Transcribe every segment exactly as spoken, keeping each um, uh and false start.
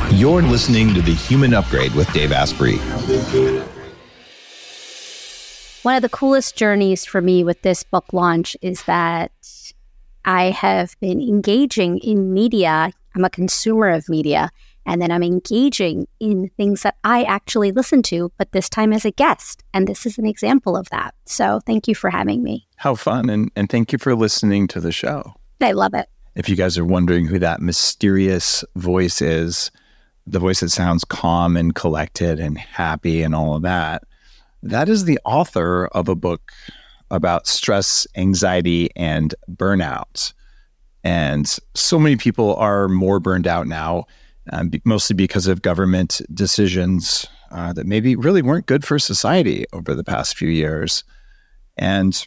You're listening to The Human Upgrade with Dave Asprey. One of the coolest journeys for me with this book launch is that I have been engaging in media. I'm a consumer of media, and then I'm engaging in things that I actually listen to, but this time as a guest. And this is an example of that. So thank you for having me. How fun. And, and thank you for listening to the show. I love it. If you guys are wondering who that mysterious voice is, the voice that sounds calm and collected and happy and all of that, that is the author of a book about stress, anxiety, and burnout. And so many people are more burned out now, um, be- mostly because of government decisions uh, that maybe really weren't good for society over the past few years. And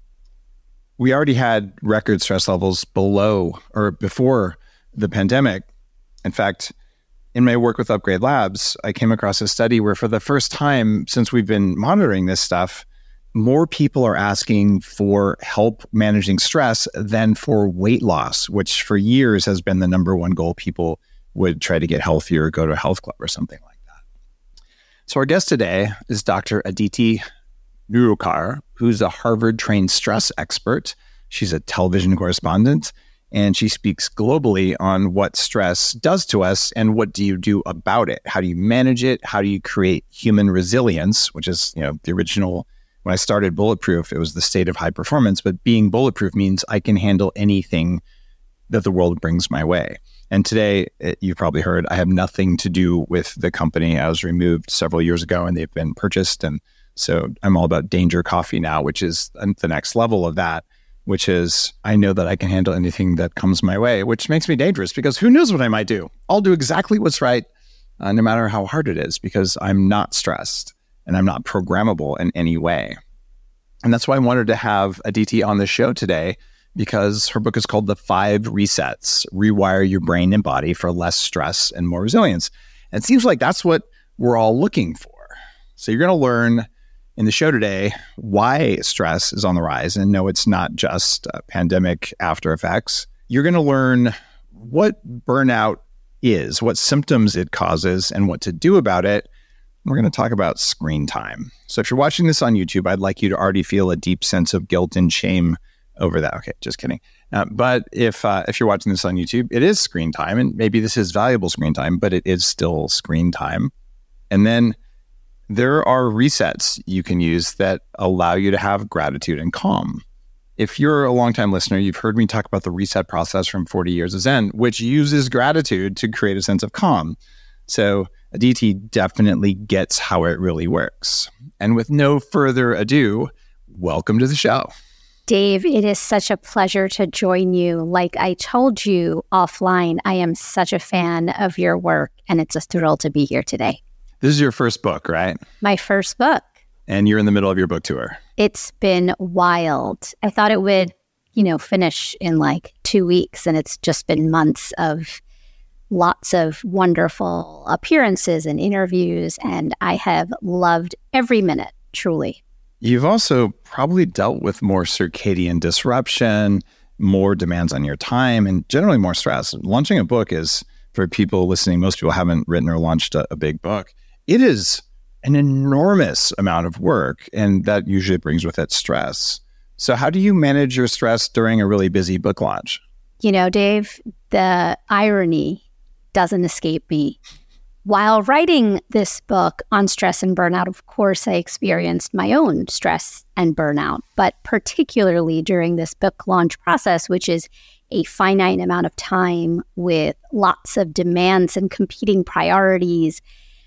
we already had record stress levels below or before the pandemic. In fact, in my work with Upgrade Labs, I came across a study where for the first time since we've been monitoring this stuff, more people are asking for help managing stress than for weight loss, which for years has been the number one goal. People would try to get healthier or go to a health club or something like that. So our guest today is Doctor Aditi Nerurkar, who's a Harvard-trained stress expert. She's a television correspondent, and she speaks globally on what stress does to us and what do you do about it? How do you manage it? How do you create human resilience, which is, you know, the original, when I started Bulletproof, it was the state of high performance, but being bulletproof means I can handle anything that the world brings my way. And today, it, you've probably heard, I have nothing to do with the company. I was removed several years ago and they've been purchased. And so I'm all about Danger Coffee now, which is the next level of that, which is I know that I can handle anything that comes my way, which makes me dangerous because who knows what I might do? I'll do exactly what's right, uh, no matter how hard it is, because I'm not stressed and I'm not programmable in any way. And that's why I wanted to have Aditi on the show today, because her book is called The Five Resets, Rewire Your Brain and Body for Less Stress and More Resilience. And it seems like that's what we're all looking for. So you're going to learn in the show today why stress is on the rise. And no, it's not just uh, pandemic after effects. You're going to learn what burnout is, what symptoms it causes, and what to do about it. We're going to talk about screen time. So if you're watching this on YouTube, I'd like you to already feel a deep sense of guilt and shame over that. Okay, just kidding. Uh, but if uh, if you're watching this on YouTube, it is screen time, and maybe this is valuable screen time, but it is still screen time. And then there are resets you can use that allow you to have gratitude and calm. If you're a longtime listener, you've heard me talk about the reset process from forty Years of Zen, which uses gratitude to create a sense of calm. So Aditi definitely gets how it really works. And with no further ado, welcome to the show. Dave, it is such a pleasure to join you. Like I told you offline, I am such a fan of your work, and it's a thrill to be here today. This is your first book, right? My first book. And you're in the middle of your book tour. It's been wild. I thought it would, you know, finish in like two weeks, and it's just been months of lots of wonderful appearances and interviews, and I have loved every minute, truly. You've also probably dealt with more circadian disruption, more demands on your time, and generally more stress. Launching a book is, for people listening, most people haven't written or launched a, a big book. It is an enormous amount of work, and that usually brings with it stress. So how do you manage your stress during a really busy book launch? You know, Dave, the irony doesn't escape me. While writing this book on stress and burnout, of course, I experienced my own stress and burnout, but particularly during this book launch process, which is a finite amount of time with lots of demands and competing priorities,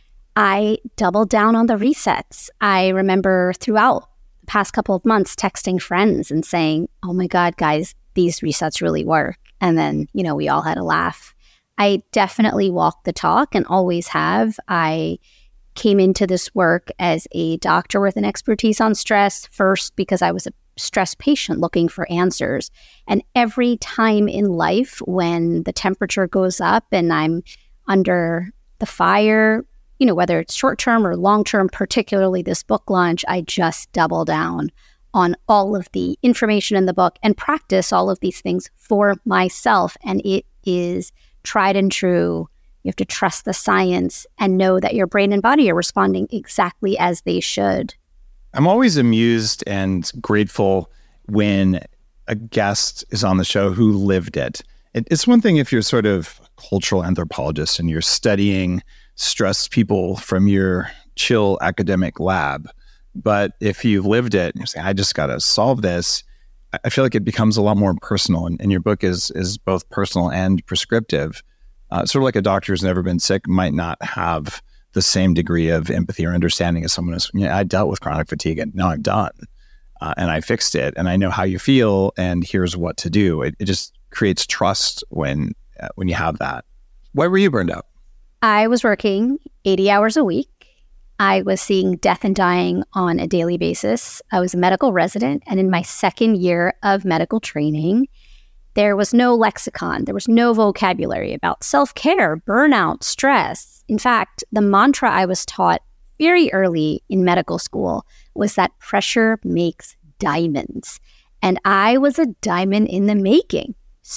I doubled down on the resets. I remember throughout the past couple of months texting friends and saying, oh my God, guys, these resets really work. And then, you know, we all had a laugh. I definitely walk the talk and always have. I came into this work as a doctor with an expertise on stress, first because I was a stressed patient looking for answers. And every time in life when the temperature goes up and I'm under the fire, you know, whether it's short-term or long-term, particularly this book launch, I just double down on all of the information in the book and practice all of these things for myself. And it is tried and true You have to trust the science and know that your brain and body are responding exactly as they should. I'm always amused and grateful when a guest is on the show who lived it. it. It's one thing if you're sort of cultural anthropologist and you're studying stressed people from your chill academic lab. But if you've lived it and you're saying, I just got to solve this, I feel like it becomes a lot more personal. And, and your book is is both personal and prescriptive. Uh, sort of like a doctor who's never been sick might not have the same degree of empathy or understanding as someone who's, you know, I dealt with chronic fatigue and now I'm done. Uh, and I fixed it and I know how you feel and here's what to do. It, it just creates trust when uh, when you have that. Why were you burned out? I was working eighty hours a week. I was seeing death and dying on a daily basis. I was a medical resident, and in my second year of medical training, there was no lexicon. There was no vocabulary about self-care, burnout, stress. In fact, the mantra I was taught very early in medical school was that pressure makes diamonds. And I was a diamond in the making.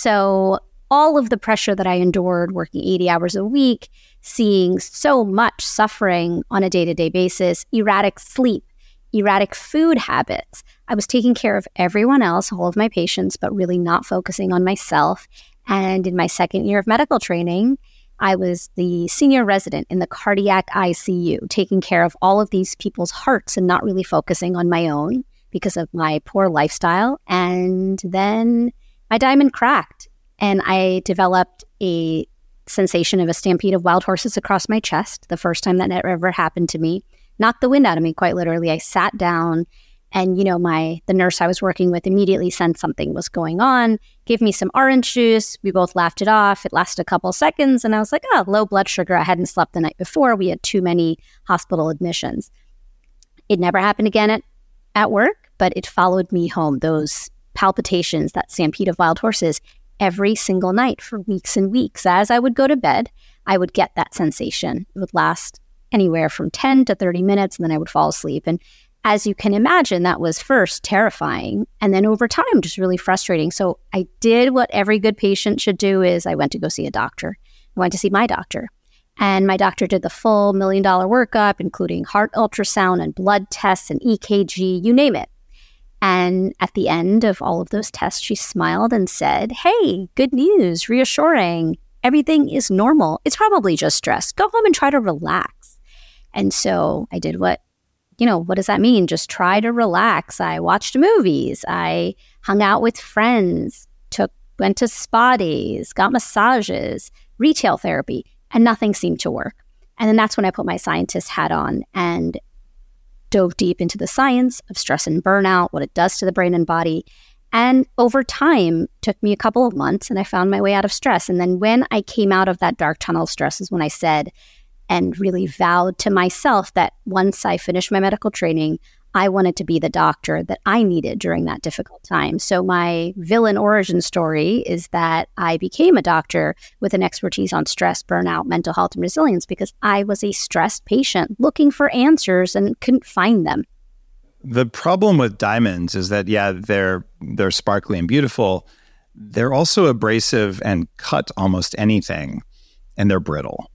So all of the pressure that I endured working eighty hours a week, seeing so much suffering on a day-to-day basis, erratic sleep, erratic food habits. I was taking care of everyone else, all of my patients, but really not focusing on myself. And in my second year of medical training, I was the senior resident in the cardiac I C U, taking care of all of these people's hearts and not really focusing on my own because of my poor lifestyle. And then my diamond cracked and I developed a sensation of a stampede of wild horses across my chest, the first time that ever happened to me. Knocked the wind out of me, quite literally. I sat down and, you know, my the nurse I was working with immediately sensed something was going on, gave me some orange juice. We both laughed it off. It lasted a couple of seconds. And I was like, oh, low blood sugar. I hadn't slept the night before. We had too many hospital admissions. It never happened again at, at work, but it followed me home. Those palpitations, that stampede of wild horses, every single night for weeks and weeks. As I would go to bed, I would get that sensation. It would last anywhere from ten to thirty minutes, and then I would fall asleep. And as you can imagine, that was first terrifying, and then over time, just really frustrating. So I did what every good patient should do is I went to go see a doctor. I went to see my doctor. And my doctor did the full million dollar workup, including heart ultrasound and blood tests and E K G, you name it. And at the end of all of those tests, she smiled and said, hey, good news, reassuring. Everything is normal. It's probably just stress. Go home and try to relax. And so I did what, you know, what does that mean? Just try to relax. I watched movies. I hung out with friends, took, went to spa days, got massages, retail therapy, and nothing seemed to work. And then that's when I put my scientist hat on and dove deep into the science of stress and burnout, what it does to the brain and body. And over time, took me a couple of months and I found my way out of stress. And then when I came out of that dark tunnel of stress is when I said and really vowed to myself that once I finished my medical training, I wanted to be the doctor that I needed during that difficult time. So my villain origin story is that I became a doctor with an expertise on stress, burnout, mental health, and resilience because I was a stressed patient looking for answers and couldn't find them. The problem with diamonds is that, yeah, they're they're sparkly and beautiful. They're also abrasive and cut almost anything, and they're brittle.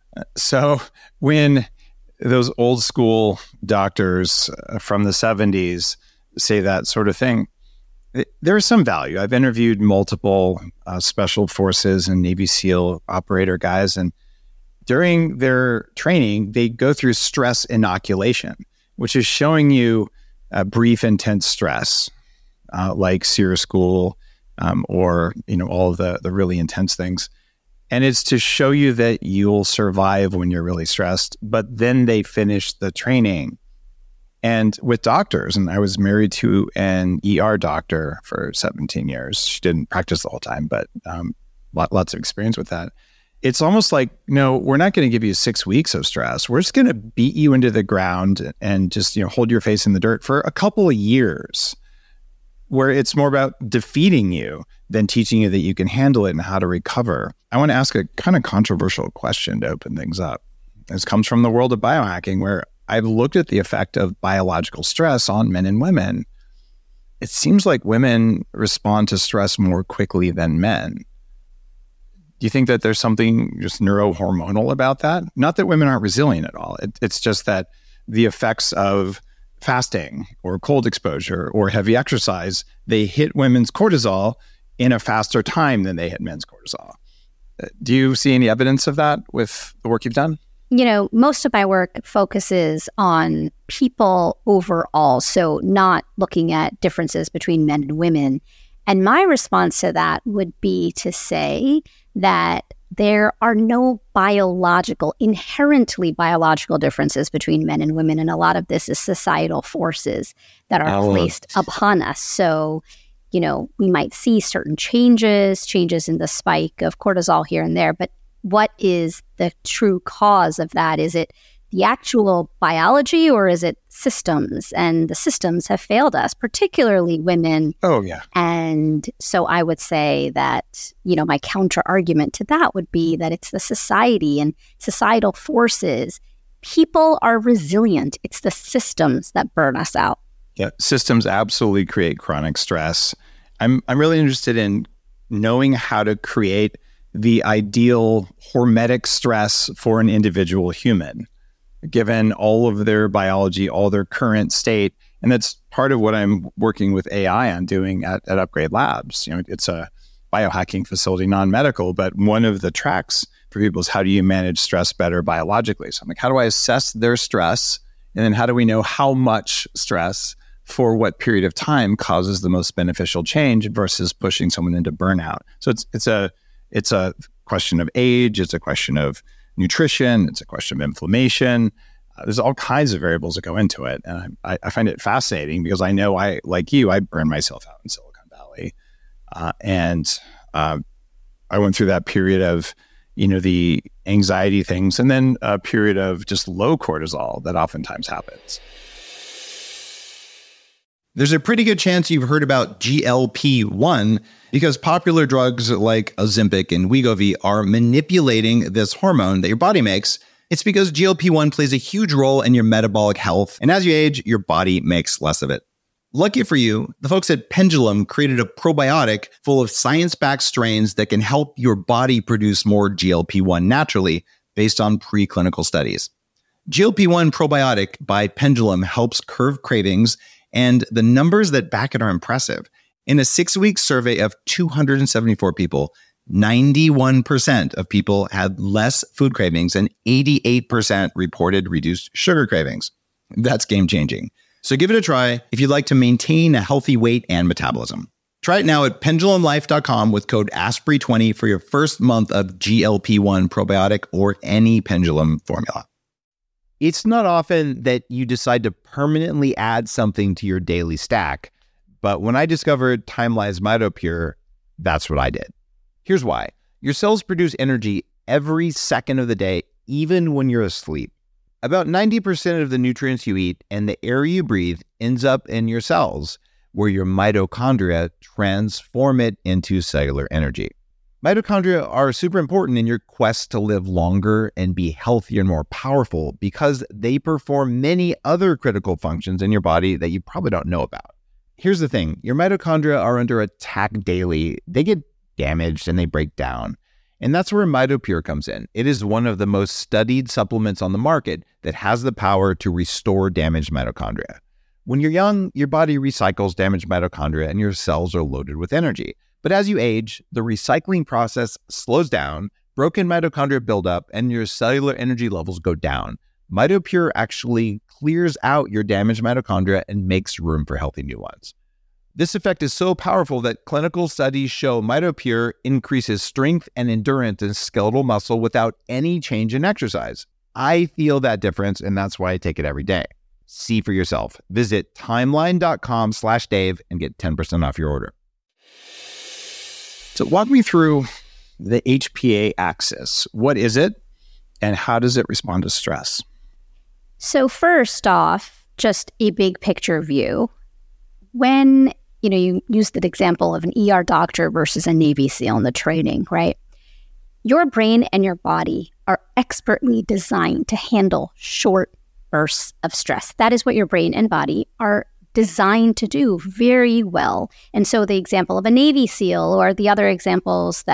So when those old school doctors from the seventies say that sort of thing, there is some value. I've interviewed multiple uh, special forces and Navy SEAL operator guys, and during their training, they go through stress inoculation, which is showing you uh, brief, intense stress, uh, like SEER school um, or you know all of the the really intense things. And it's to show you that you'll survive when you're really stressed. But then they finish the training. And with doctors, and I was married to an E R doctor for seventeen years. She didn't practice the whole time, but um, lots of experience with that. It's almost like, no, we're not going to give you six weeks of stress. We're just going to beat you into the ground and just, you know, hold your face in the dirt for a couple of years, where it's more about defeating you than teaching you that you can handle it and how to recover. I want to ask a kind of controversial question to open things up. This comes from the world of biohacking, where I've looked at the effect of biological stress on men and women. It seems like women respond to stress more quickly than men. Do you think that there's something just neurohormonal about that? Not that women aren't resilient at all. It, it's just that the effects of fasting or cold exposure or heavy exercise, they hit women's cortisol in a faster time than they hit men's cortisol. Do you see any evidence of that with the work you've done? You know, most of my work focuses on people overall, so not looking at differences between men and women. And my response to that would be to say that there are no biological, inherently biological differences between men and women. And a lot of this is societal forces that are oh. placed upon us. So, you know, we might see certain changes, changes in the spike of cortisol here and there. But what is the true cause of that? Is it the actual biology or is it systems? And the systems have failed us, particularly women. Oh, yeah. And so I would say that, you know, my counter argument to that would be that it's the society and societal forces. People are resilient. It's the systems that burn us out. Yeah, systems absolutely create chronic stress. I'm I'm really interested in knowing how to create the ideal hormetic stress for an individual human, given all of their biology, all their current state. And that's part of what I'm working with A I on doing at, at Upgrade Labs. You know, it's a biohacking facility, non-medical, but one of the tracks for people is how do you manage stress better biologically? So I'm like, how do I assess their stress? And then how do we know how much stress for what period of time causes the most beneficial change versus pushing someone into burnout? So it's it's a it's a question of age, it's a question of nutrition, it's a question of inflammation. Uh, there's all kinds of variables that go into it. And I, I find it fascinating because I know I, like you, I burned myself out in Silicon Valley. Uh, and uh, I went through that period of, you know, the anxiety things and then a period of just low cortisol that oftentimes happens. There's a pretty good chance you've heard about G L P one because popular drugs like Ozempic and Wegovy are manipulating this hormone that your body makes. It's because G L P one plays a huge role in your metabolic health, and as you age, your body makes less of it. Lucky for you, the folks at Pendulum created a probiotic full of science-backed strains that can help your body produce more G L P one naturally based on preclinical studies. G L P one Probiotic by Pendulum helps curb cravings, and the numbers that back it are impressive. In a six-week survey of two hundred seventy-four people, ninety-one percent of people had less food cravings and eighty-eight percent reported reduced sugar cravings. That's game-changing. So give it a try if you'd like to maintain a healthy weight and metabolism. Try it now at pendulum life dot com with code Asprey twenty for your first month of G L P one Probiotic or any Pendulum formula. It's not often that you decide to permanently add something to your daily stack, but when I discovered Time-Lyze MitoPure, that's what I did. Here's why. Your cells produce energy every second of the day, even when you're asleep. About ninety percent of the nutrients you eat and the air you breathe ends up in your cells, where your mitochondria transform it into cellular energy. Mitochondria are super important in your quest to live longer and be healthier and more powerful because they perform many other critical functions in your body that you probably don't know about. Here's the thing, your mitochondria are under attack daily. They get damaged and they break down. And that's where MitoPure comes in. It is one of the most studied supplements on the market that has the power to restore damaged mitochondria. When you're young, your body recycles damaged mitochondria and your cells are loaded with energy. But as you age, the recycling process slows down, broken mitochondria build up, and your cellular energy levels go down. MitoPure actually clears out your damaged mitochondria and makes room for healthy new ones. This effect is so powerful that clinical studies show MitoPure increases strength and endurance in skeletal muscle without any change in exercise. I feel that difference, and that's why I take it every day. See for yourself. Visit timeline dot com slash Dave and get ten percent off your order. So walk me through the H P A axis. What is it, and how does it respond to stress? So first off, just a big picture view. When, you know, you used the example of an E R doctor versus a Navy SEAL in the training, right? Your brain and your body are expertly designed to handle short bursts of stress. That is what your brain and body are designed to do very well. And so the example of a Navy SEAL or the other examples that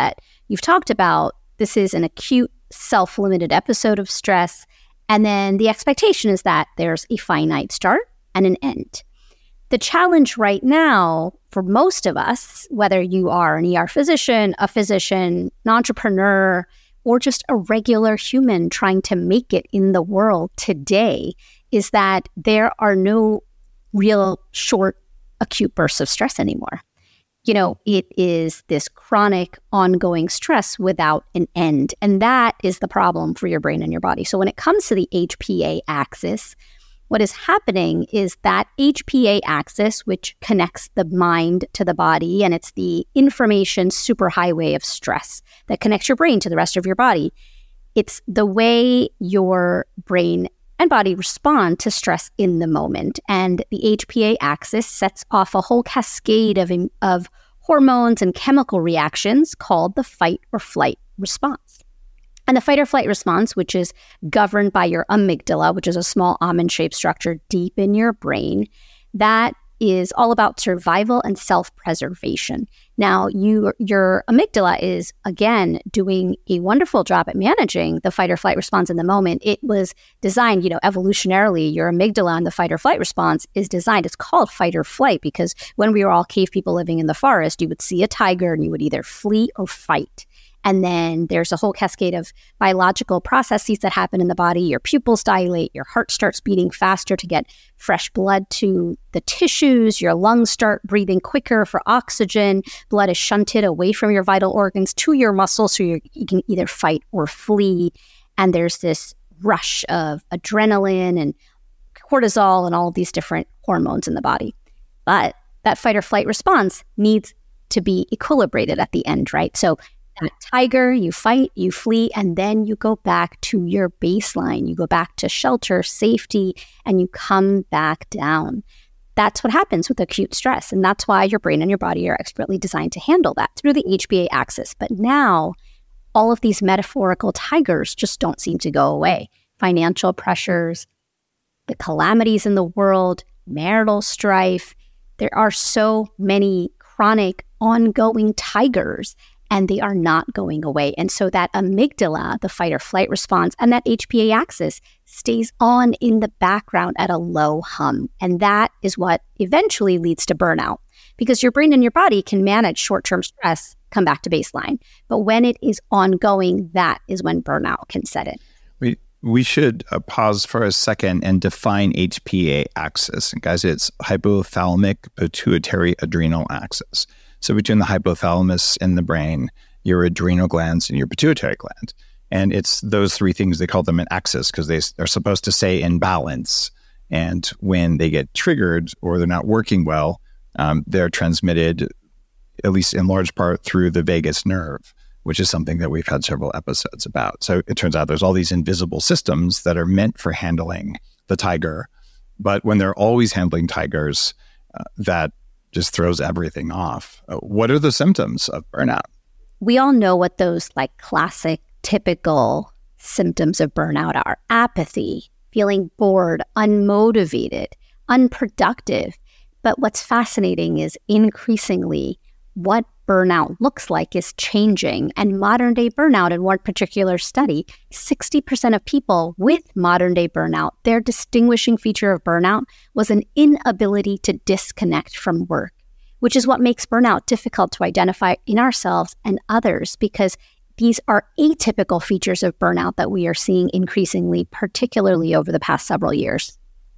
you've talked about, this is an acute, self-limited episode of stress. And then the expectation is that there's a finite start and an end. The challenge right now for most of us, whether you are an E R physician, a physician, an entrepreneur, or just a regular human trying to make it in the world today, is that there are no real short, acute bursts of stress anymore. You know, it is this chronic, ongoing stress without an end. And that is the problem for your brain and your body. So when it comes to the H P A axis, what is happening is that H P A axis, which connects the mind to the body, and it's the information superhighway of stress that connects your brain to the rest of your body. It's the way your brain and body respond to stress in the moment. And the H P A axis sets off a whole cascade of, of hormones and chemical reactions called the fight or flight response. And the fight or flight response, which is governed by your amygdala, which is a small almond-shaped structure deep in your brain, that is all about survival and self-preservation. Now, you, your amygdala is, again, doing a wonderful job at managing the fight or flight response in the moment. It was designed, you know, evolutionarily, your amygdala and the fight or flight response is designed. It's called fight or flight because when we were all cave people living in the forest, you would see a tiger and you would either flee or fight. And then there's a whole cascade of biological processes that happen in the body. Your pupils dilate, your heart starts beating faster to get fresh blood to the tissues, your lungs start breathing quicker for oxygen, blood is shunted away from your vital organs to your muscles so you're, you can either fight or flee. And there's this rush of adrenaline and cortisol and all of these different hormones in the body. But that fight or flight response needs to be equilibrated at the end, right? So that tiger, you fight, you flee, and then you go back to your baseline. You go back to shelter, safety, and you come back down. That's what happens with acute stress. And that's why your brain and your body are expertly designed to handle that through the H P A axis. But now, all of these metaphorical tigers just don't seem to go away. Financial pressures, the calamities in the world, marital strife. There are so many chronic, ongoing tigers, and they are not going away. And so that amygdala, the fight or flight response, and that H P A axis stays on in the background at a low hum. And that is what eventually leads to burnout, because your brain and your body can manage short-term stress, come back to baseline. But when it is ongoing, that is when burnout can set in. We we should uh, pause for a second and define H P A axis. And guys, it's hypothalamic pituitary adrenal axis. So between the hypothalamus in the brain, your adrenal glands, and your pituitary gland. And it's those three things, they call them an axis because they are supposed to stay in balance. And when they get triggered or they're not working well, um, they're transmitted, at least in large part, through the vagus nerve, which is something that we've had several episodes about. So it turns out there's all these invisible systems that are meant for handling the tiger. But when they're always handling tigers, uh, that just throws everything off. Uh, what are the symptoms of burnout? We all know what those like classic, typical symptoms of burnout are. Apathy, feeling bored, unmotivated, unproductive. But what's fascinating is increasingly what burnout looks like is changing. And modern day burnout, in one particular study, sixty percent of people with modern day burnout, their distinguishing feature of burnout was an inability to disconnect from work, which is what makes burnout difficult to identify in ourselves and others, because these are atypical features of burnout that we are seeing increasingly, particularly over the past several years.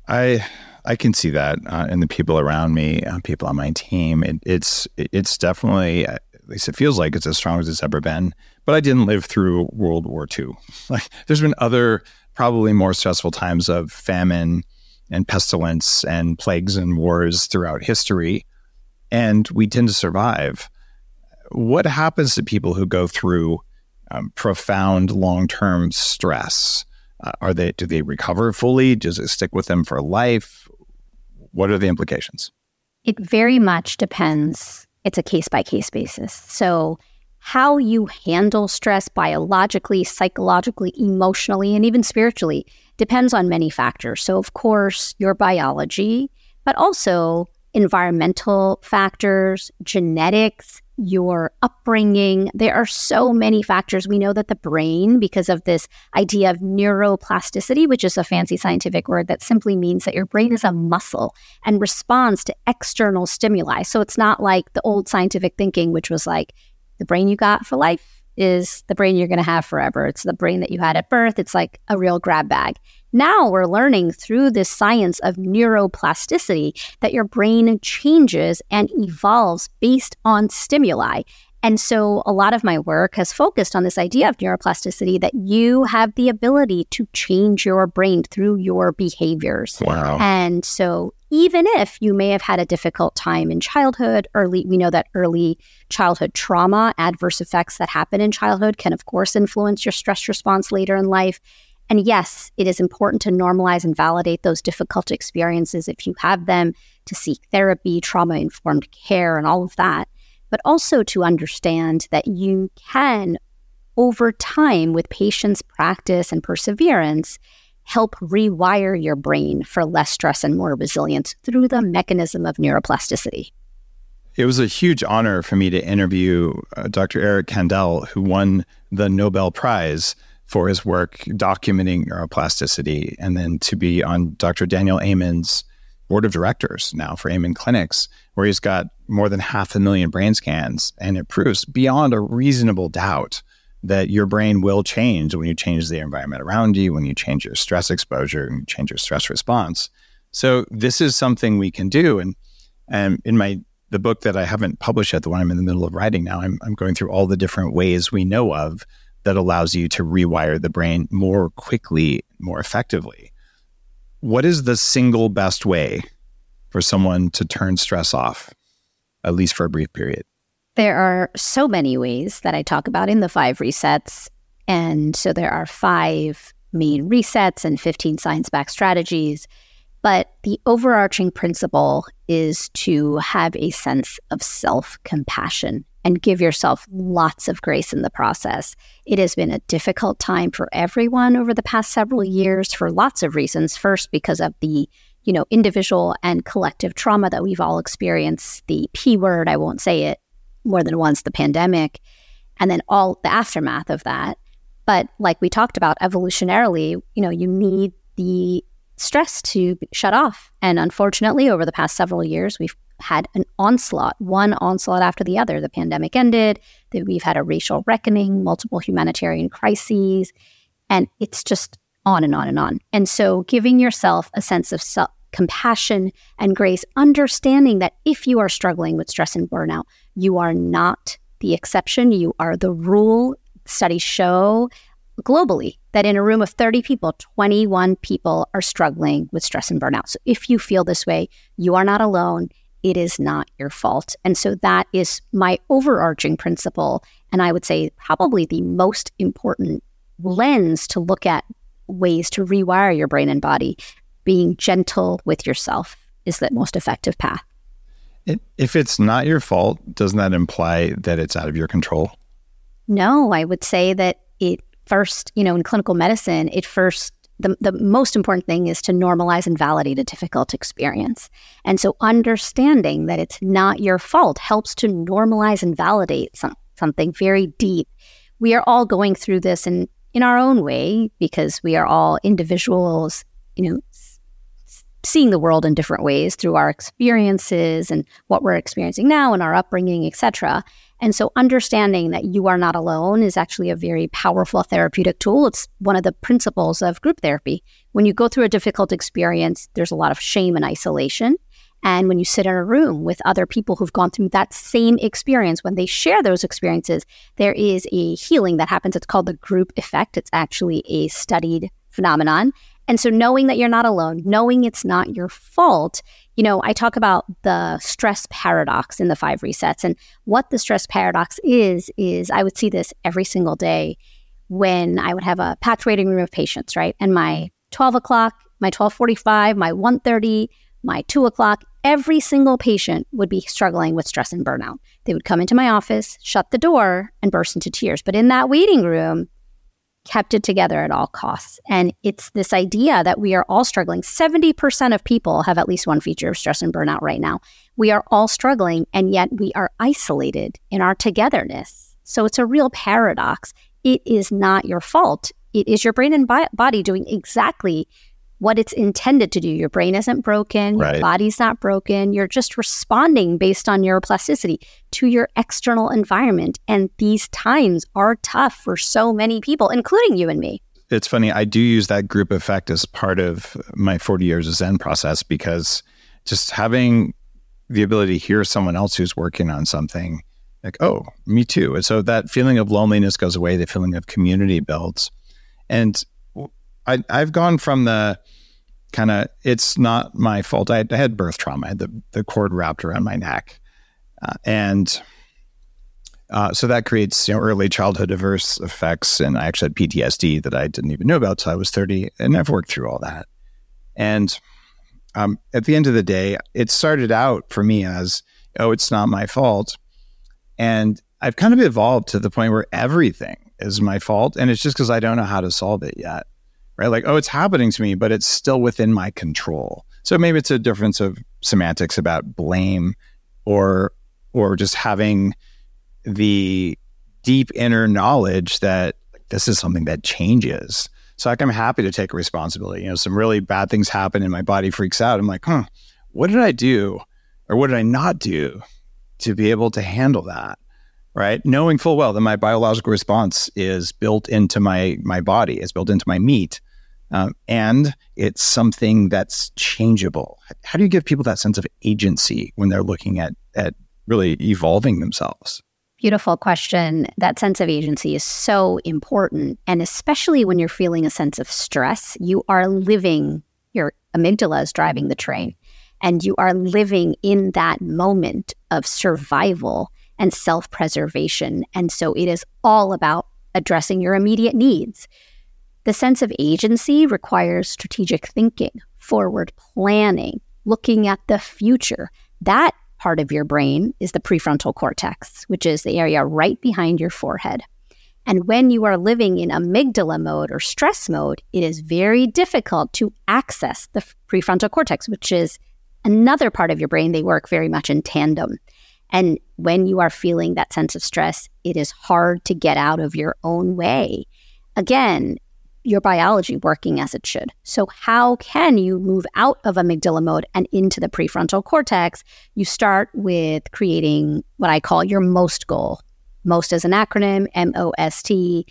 I I can see that uh, in the people around me, uh, people on my team. It, it's it's definitely, at least it feels like it's as strong as it's ever been. But I didn't live through World War Two. Like, there's been other probably more stressful times of famine and pestilence and plagues and wars throughout history, and we tend to survive. What happens to people who go through um, profound long-term stress? Uh, are they do they recover fully? Does it stick with them for life? What are the implications? It very much depends. It's a case-by-case basis. So how you handle stress biologically, psychologically, emotionally, and even spiritually depends on many factors. So, of course, your biology, but also environmental factors, genetics, your upbringing. There are so many factors. We know that the brain, because of this idea of neuroplasticity, which is a fancy scientific word that simply means that your brain is a muscle and responds to external stimuli. So it's not like the old scientific thinking, which was like the brain you got for life is the brain you're going to have forever. It's the brain that you had at birth. It's like a real grab bag. Now we're learning through this science of neuroplasticity that your brain changes and evolves based on stimuli. And so a lot of my work has focused on this idea of neuroplasticity, that you have the ability to change your brain through your behaviors. Wow. And so even if you may have had a difficult time in childhood, early, we know that early childhood trauma, adverse effects that happen in childhood can, of course, influence your stress response later in life. And yes, it is important to normalize and validate those difficult experiences if you have them, to seek therapy, trauma-informed care, and all of that. But also to understand that you can, over time, with patience, practice, and perseverance, help rewire your brain for less stress and more resilience through the mechanism of neuroplasticity. It was a huge honor for me to interview uh, Doctor Eric Kandel, who won the Nobel Prize for his work documenting neuroplasticity, and then to be on Doctor Daniel Amen's board of directors now for Amen Clinics, where he's got more than half a million brain scans. And it proves beyond a reasonable doubt that your brain will change when you change the environment around you, when you change your stress exposure, and you change your stress response. So this is something we can do. And, and in my the book that I haven't published yet, the one I'm in the middle of writing now, I'm, I'm going through all the different ways we know of that allows you to rewire the brain more quickly, more effectively. What is the single best way for someone to turn stress off, at least for a brief period? There are so many ways that I talk about in the five resets. And so there are five main resets and fifteen science-backed strategies. But the overarching principle is to have a sense of self-compassion and give yourself lots of grace in the process. It has been a difficult time for everyone over the past several years for lots of reasons. First, because of the, you know, individual and collective trauma that we've all experienced, the P word, I won't say it more than once, the pandemic, and then all the aftermath of that. But like we talked about evolutionarily, you know, you need the stress to shut off. And unfortunately, over the past several years, we've had an onslaught, one onslaught after the other. The pandemic ended, that we've had a racial reckoning, multiple humanitarian crises, and it's just on and on and on. And so giving yourself a sense of self compassion and grace, understanding that if you are struggling with stress and burnout, you are not the exception, you are the rule. Studies show globally that in a room of thirty people, twenty-one people are struggling with stress and burnout. So if you feel this way, you are not alone. It is not your fault. And so that is my overarching principle. And I would say probably the most important lens to look at ways to rewire your brain and body. Being gentle with yourself is the most effective path. It, if it's not your fault, doesn't that imply that it's out of your control? No, I would say that it first, you know, in clinical medicine, it first, the, the most important thing is to normalize and validate a difficult experience. And so understanding that it's not your fault helps to normalize and validate some, something very deep. We are all going through this in, in our own way because we are all individuals, you know, seeing the world in different ways through our experiences and what we're experiencing now and our upbringing, et cetera. And so understanding that you are not alone is actually a very powerful therapeutic tool. It's one of the principles of group therapy. When you go through a difficult experience, there's a lot of shame and isolation. And when you sit in a room with other people who've gone through that same experience, when they share those experiences, there is a healing that happens. It's called the group effect. It's actually a studied phenomenon. And so knowing that you're not alone, knowing it's not your fault, you know, I talk about the stress paradox in the five resets. And what the stress paradox is, is I would see this every single day when I would have a patch waiting room of patients, right? And my twelve o'clock, my twelve forty-five, my one thirty, my two o'clock, every single patient would be struggling with stress and burnout. They would come into my office, shut the door, and burst into tears. But in that waiting room, kept it together at all costs. And it's this idea that we are all struggling. seventy percent of people have at least one feature of stress and burnout right now. We are all struggling, and yet we are isolated in our togetherness. So it's a real paradox. It is not your fault. It is your brain and bi- body doing exactly what it's intended to do. Your brain isn't broken. Right. Your body's not broken. You're just responding based on neuroplasticity to your external environment. And these times are tough for so many people, including you and me. It's funny. I do use that group effect as part of my forty years of Zen process, because just having the ability to hear someone else who's working on something, like, oh, me too. And so that feeling of loneliness goes away. The feeling of community builds. And I, I've gone from the kind of, it's not my fault. I, I had birth trauma. I had the, the cord wrapped around my neck. Uh, and uh, so that creates, you know, early childhood adverse effects. And I actually had P T S D that I didn't even know about till I was thirty. And I've worked through all that. And um, at the end of the day, it started out for me as, oh, it's not my fault. And I've kind of evolved to the point where everything is my fault. And it's just because I don't know how to solve it yet. Right? Like, oh, it's happening to me, but it's still within my control. So maybe it's a difference of semantics about blame, or or just having the deep inner knowledge that this is something that changes. So like, I'm happy to take responsibility. You know, some really bad things happen and my body freaks out. I'm like, huh, what did I do? Or what did I not do to be able to handle that? Right? Knowing full well that my biological response is built into my my body, it's built into my meat, um, and it's something that's changeable. How do you give people that sense of agency when they're looking at at really evolving themselves? Beautiful question. That sense of agency is so important. And especially when you're feeling a sense of stress, you are living, your amygdala is driving the train, and you are living in that moment of survival and self-preservation. And so it is all about addressing your immediate needs. The sense of agency requires strategic thinking, forward planning, looking at the future. That part of your brain is the prefrontal cortex, which is the area right behind your forehead. And when you are living in amygdala mode or stress mode, it is very difficult to access the prefrontal cortex, which is another part of your brain. They work very much in tandem. And when you are feeling that sense of stress, it is hard to get out of your own way. Again, your biology working as it should. So how can you move out of amygdala mode and into the prefrontal cortex? You start with creating what I call your MOST goal. MOST is an acronym, M O S T.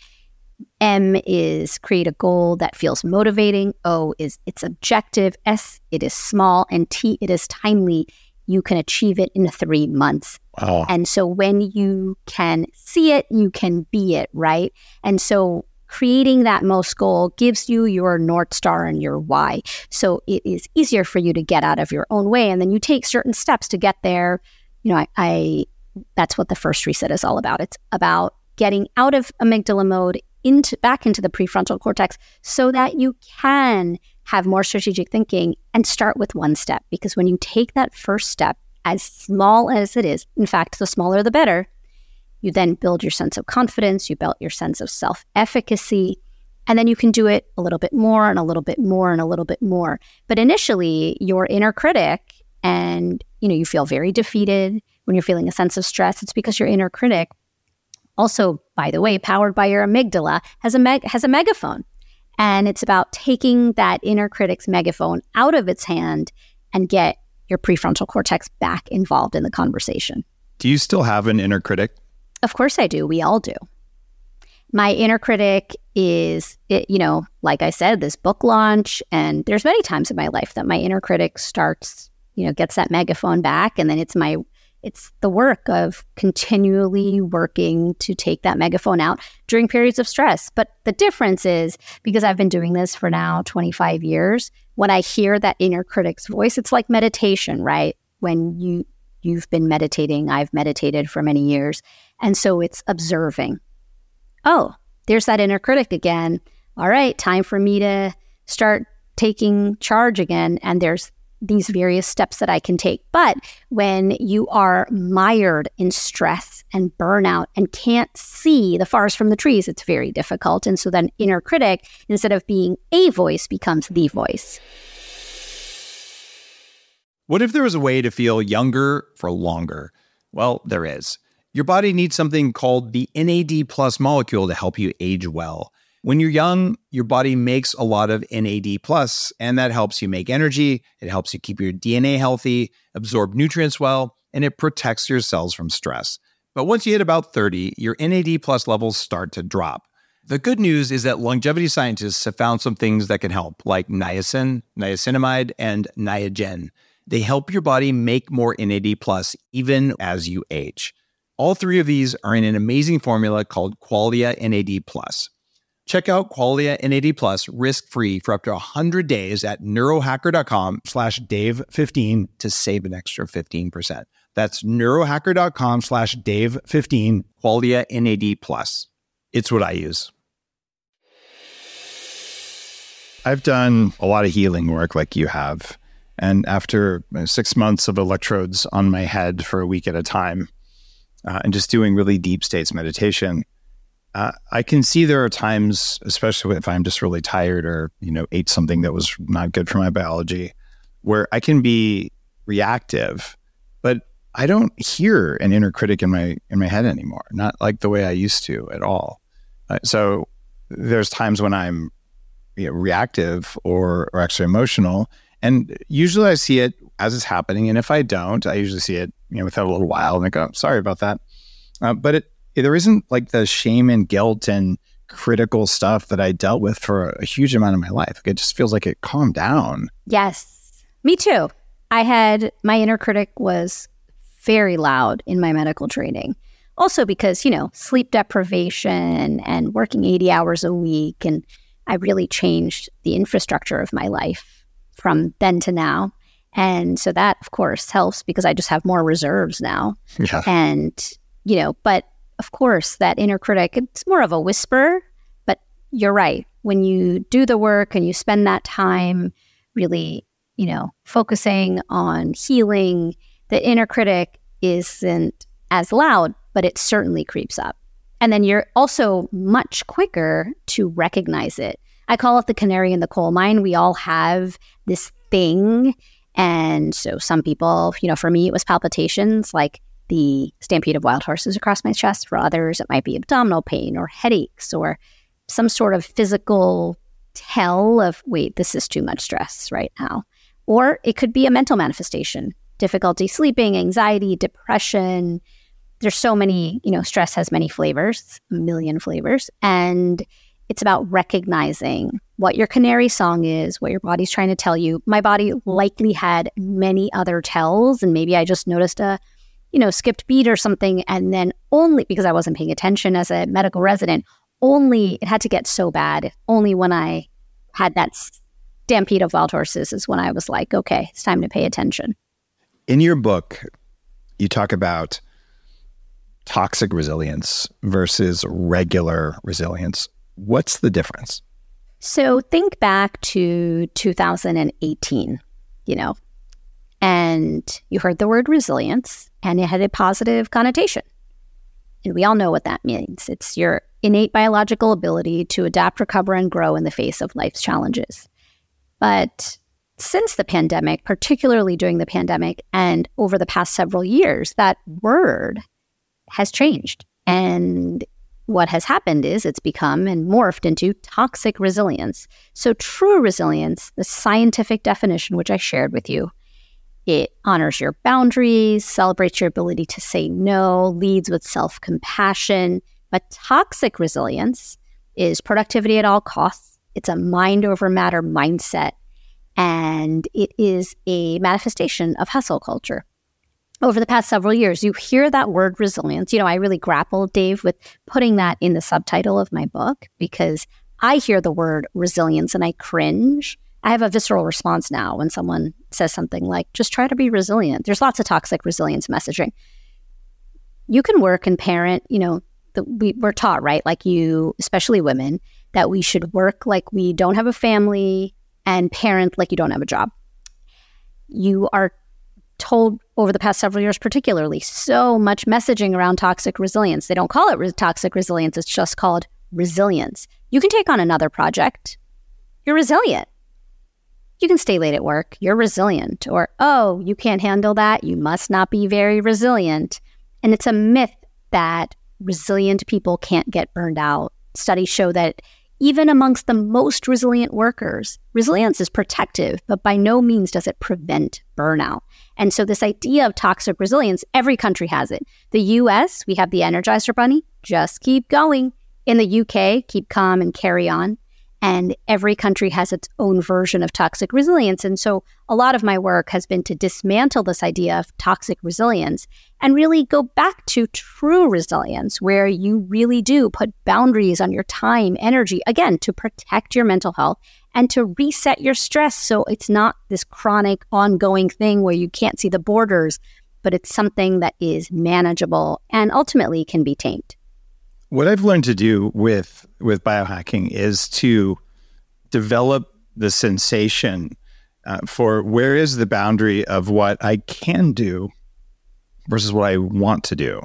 M is create a goal that feels motivating. O is it's objective. S, it is small. And T, it is timely. You can achieve it in three months. Wow. And so when you can see it, you can be it, right? And so creating that MOST goal gives you your North Star and your why. So it is easier for you to get out of your own way. And then you take certain steps to get there. You know, I, I that's what the first reset is all about. It's about getting out of amygdala mode into back into the prefrontal cortex so that you can have more strategic thinking and start with one step. Because when you take that first step, as small as it is, in fact, the smaller the better, you then build your sense of confidence, you build your sense of self-efficacy, and then you can do it a little bit more and a little bit more and a little bit more. But initially, your inner critic, and you know, you feel very defeated when you're feeling a sense of stress. It's because your inner critic, also, by the way, powered by your amygdala, has a meg- has a megaphone. And it's about taking that inner critic's megaphone out of its hand and get your prefrontal cortex back involved in the conversation. Do you still have an inner critic? Of course I do. We all do. My inner critic is, it, you know, like I said, this book launch, and there's many times in my life that my inner critic starts, you know, gets that megaphone back, and then it's my It's the work of continually working to take that megaphone out during periods of stress. But the difference is, because I've been doing this for now twenty-five years, when I hear that inner critic's voice, it's like meditation, right? When you, you've been meditating, I've meditated for many years. And so it's observing. Oh, there's that inner critic again. All right, time for me to start taking charge again. And there's these various steps that I can take. But when you are mired in stress and burnout and can't see the forest from the trees, it's very difficult. And so then inner critic, instead of being a voice, becomes the voice. What if there was a way to feel younger for longer? Well, there is. Your body needs something called the N A D plus molecule to help you age well. When you're young, your body makes a lot of N A D plus, and that helps you make energy. It helps you keep your D N A healthy, absorb nutrients well, and it protects your cells from stress. But once you hit about thirty, your N A D plus levels start to drop. The good news is that longevity scientists have found some things that can help, like niacin, niacinamide, and Niagen. They help your body make more N A D plus even as you age. All three of these are in an amazing formula called Qualia N A D plus. Check out Qualia N A D plus risk-free for up to one hundred days at neurohacker.com slash Dave fifteen to save an extra fifteen percent. That's neurohacker.com slash Dave fifteen, Qualia N A D plus. It's what I use. I've done a lot of healing work like you have. And after six months of electrodes on my head for a week at a time, uh, and just doing really deep states meditation, uh, I can see there are times, especially if I'm just really tired or, you know, ate something that was not good for my biology, where I can be reactive, but I don't hear an inner critic in my in my head anymore, not like the way I used to at all. Uh, so there's times when I'm you know, reactive or, or extra emotional. And usually I see it as it's happening. And if I don't, I usually see it, you know, within a little while and I go, sorry about that. Uh, but it, there isn't like the shame and guilt and critical stuff that I dealt with for a huge amount of my life. It just feels like it calmed down. Yes, me too. I had, my inner critic was very loud in my medical training. Also because, you know, sleep deprivation and working eighty hours a week. And I really changed the infrastructure of my life from then to now. And so that, of course, helps because I just have more reserves now. Yeah. And, you know, but of course, that inner critic, it's more of a whisper, but you're right. When you do the work and you spend that time really, you know, focusing on healing, the inner critic isn't as loud, but it certainly creeps up. And then you're also much quicker to recognize it. I call it the canary in the coal mine. We all have this thing. And so some people, you know, for me, it was palpitations, like the stampede of wild horses across my chest. For others, it might be abdominal pain or headaches or some sort of physical tell of, wait, this is too much stress right now. Or it could be a mental manifestation, difficulty sleeping, anxiety, depression. There's so many, you know, stress has many flavors, a million flavors. And it's about recognizing what your canary song is, what your body's trying to tell you. My body likely had many other tells, and maybe I just noticed a, you know, skipped beat or something. And then only because I wasn't paying attention as a medical resident, only it had to get so bad. Only when I had that stampede of wild horses is when I was like, okay, it's time to pay attention. In your book, you talk about toxic resilience versus regular resilience. What's the difference? So think back to two thousand eighteen, you know, and you heard the word resilience and it had a positive connotation. And we all know what that means. It's your innate biological ability to adapt, recover, and grow in the face of life's challenges. But since the pandemic, particularly during the pandemic and over the past several years, that word has changed. And what has happened is it's become and morphed into toxic resilience. So true resilience, the scientific definition, which I shared with you, it honors your boundaries, celebrates your ability to say no, leads with self-compassion. But toxic resilience is productivity at all costs. It's a mind over matter mindset. And it is a manifestation of hustle culture. Over the past several years, you hear that word resilience. You know, I really grappled, Dave, with putting that in the subtitle of my book because I hear the word resilience and I cringe. I have a visceral response now when someone says something like, just try to be resilient. There's lots of toxic resilience messaging. You can work and parent, you know, the, we, we're taught, right? Like you, especially women, that we should work like we don't have a family and parent like you don't have a job. You are told over the past several years, particularly, so much messaging around toxic resilience. They don't call it re- toxic resilience. It's just called resilience. You can take on another project. You're resilient. You can stay late at work. You're resilient. Or, oh, you can't handle that. You must not be very resilient. And it's a myth that resilient people can't get burned out. Studies show that even amongst the most resilient workers, resilience is protective, but by no means does it prevent burnout. And so this idea of toxic resilience, every country has it. The U S, we have the Energizer Bunny, just keep going. In the U K, keep calm and carry on. And every country has its own version of toxic resilience. And so a lot of my work has been to dismantle this idea of toxic resilience and really go back to true resilience, where you really do put boundaries on your time, energy, again, to protect your mental health and to reset your stress. So it's not this chronic, ongoing thing where you can't see the borders, but it's something that is manageable and ultimately can be tamed. What I've learned to do with with biohacking is to develop the sensation uh, for where is the boundary of what I can do versus what I want to do.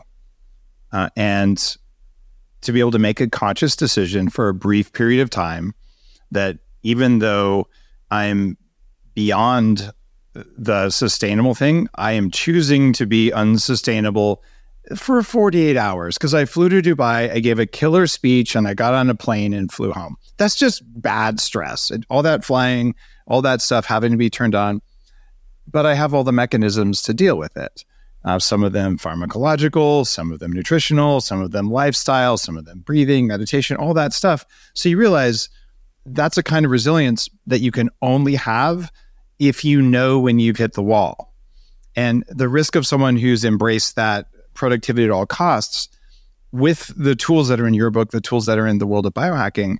Uh, and to be able to make a conscious decision for a brief period of time that even though I'm beyond the sustainable thing, I am choosing to be unsustainable for forty-eight hours because I flew to Dubai, I gave a killer speech, and I got on a plane and flew home. That's just bad stress. All that flying, all that stuff having to be turned on. But I have all the mechanisms to deal with it. Uh, some of them pharmacological, some of them nutritional, some of them lifestyle, some of them breathing, meditation, all that stuff. So you realize that's a kind of resilience that you can only have if you know when you've hit the wall. And the risk of someone who's embraced that productivity at all costs, with the tools that are in your book, the tools that are in the world of biohacking,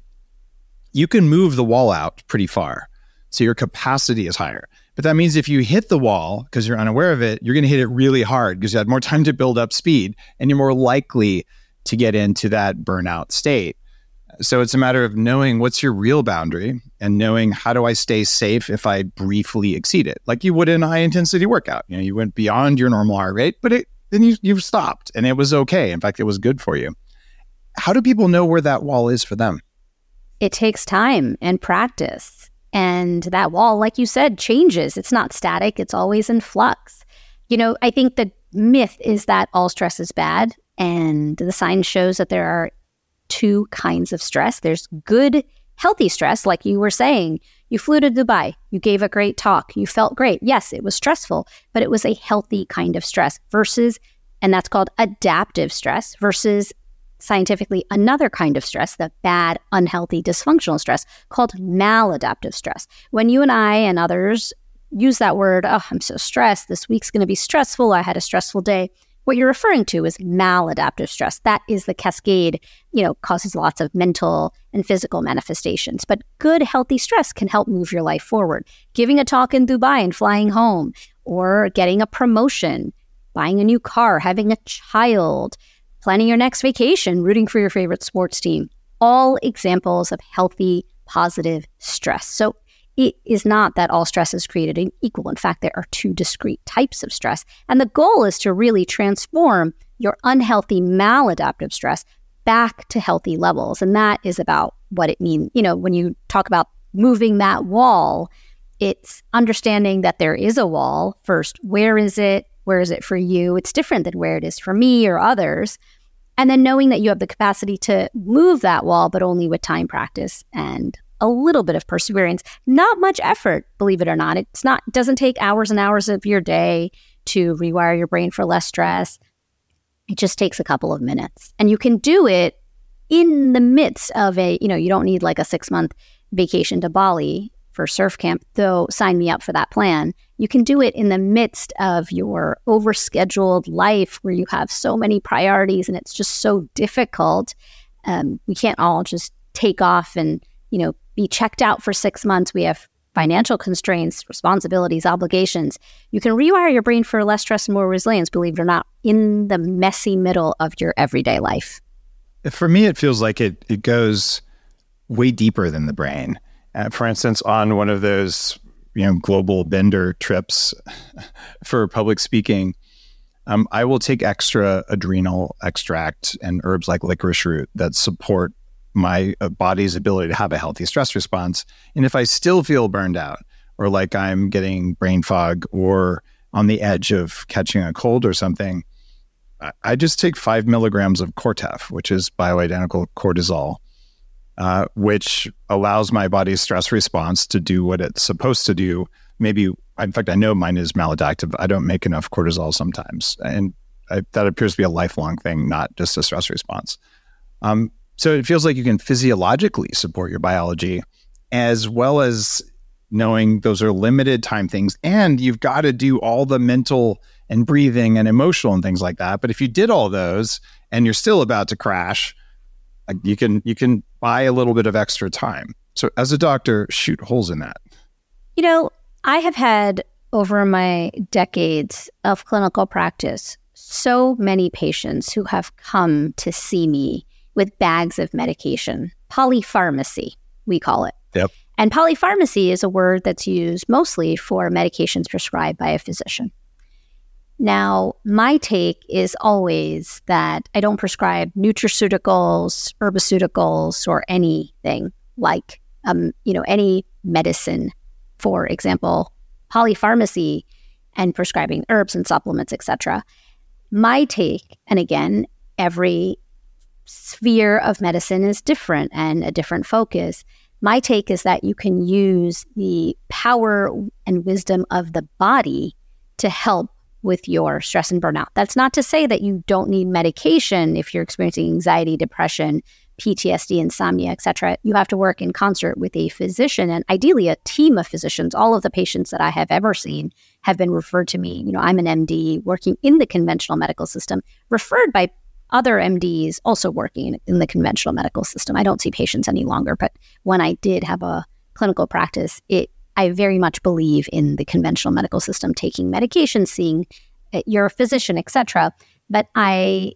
you can move the wall out pretty far. So your capacity is higher. But that means if you hit the wall because you're unaware of it, you're going to hit it really hard because you had more time to build up speed and you're more likely to get into that burnout state. So it's a matter of knowing what's your real boundary and knowing how do I stay safe if I briefly exceed it, like you would in a high intensity workout. You know, you went beyond your normal heart rate, but it then you you stopped and it was okay. In fact, it was good for you. How do people know where that wall is for them? It takes time and practice. And that wall, like you said, changes. It's not static. It's always in flux. You know, I think the myth is that all stress is bad. And the science shows that there are two kinds of stress. There's good, healthy stress, like you were saying. You flew to Dubai. You gave a great talk. You felt great. Yes, it was stressful, but it was a healthy kind of stress versus, and that's called adaptive stress, versus scientifically another kind of stress, the bad, unhealthy, dysfunctional stress called maladaptive stress. When you and I and others use that word, oh, I'm so stressed, this week's going to be stressful, I had a stressful day, what you're referring to is maladaptive stress. That is the cascade, you know, causes lots of mental and physical manifestations. But good, healthy stress can help move your life forward. Giving a talk in Dubai and flying home, or getting a promotion, buying a new car, having a child, planning your next vacation, rooting for your favorite sports team. All examples of healthy, positive stress. So it is not that all stress is created equal. In fact, there are two discrete types of stress. And the goal is to really transform your unhealthy maladaptive stress back to healthy levels. And that is about what it means. You know, when you talk about moving that wall, it's understanding that there is a wall. First, where is it? Where is it for you? It's different than where it is for me or others. And then knowing that you have the capacity to move that wall, but only with time, practice, and a little bit of perseverance, not much effort, believe it or not. It's not, it doesn't take hours and hours of your day to rewire your brain for less stress. It just takes a couple of minutes. And you can do it in the midst of a, you know, you don't need like a six month vacation to Bali for surf camp, though sign me up for that plan. You can do it in the midst of your overscheduled life where you have so many priorities and it's just so difficult. Um, we can't all just take off and, you know, be checked out for six months. We have financial constraints, responsibilities, obligations. You can rewire your brain for less stress and more resilience, believe it or not, in the messy middle of your everyday life. For me, it feels like it it goes way deeper than the brain. Uh, for instance, on one of those you know, global bender trips for public speaking, um, I will take extra adrenal extract and herbs like licorice root that support my uh, body's ability to have a healthy stress response. And if I still feel burned out or like I'm getting brain fog or on the edge of catching a cold or something, I, I just take five milligrams of Cortef, which is bioidentical cortisol, uh, which allows my body's stress response to do what it's supposed to do. Maybe, in fact, I know mine is maladaptive. I don't make enough cortisol sometimes. And I, that appears to be a lifelong thing, not just a stress response. Um, So it feels like you can physiologically support your biology as well as knowing those are limited time things. And you've got to do all the mental and breathing and emotional and things like that. But if you did all those and you're still about to crash, you can you can buy a little bit of extra time. So as a doctor, shoot holes in that. You know, I have had over my decades of clinical practice so many patients who have come to see me with bags of medication, polypharmacy, we call it. Yep. And polypharmacy is a word that's used mostly for medications prescribed by a physician. Now, my take is always that I don't prescribe nutraceuticals, herbaceuticals, or anything like, um, you know, any medicine. For example, polypharmacy and prescribing herbs and supplements, et cetera. My take, and again, every sphere of medicine is different and a different focus. My take is that you can use the power and wisdom of the body to help with your stress and burnout. That's not to say that you don't need medication if you're experiencing anxiety, depression, P T S D, insomnia, et cetera. You have to work in concert with a physician and ideally a team of physicians. All of the patients that I have ever seen have been referred to me. You know, I'm an M D working in the conventional medical system, referred by other M Ds also working in the conventional medical system. I don't see patients any longer, but when I did have a clinical practice, it I very much believe in the conventional medical system, taking medication, seeing your physician, et cetera. But I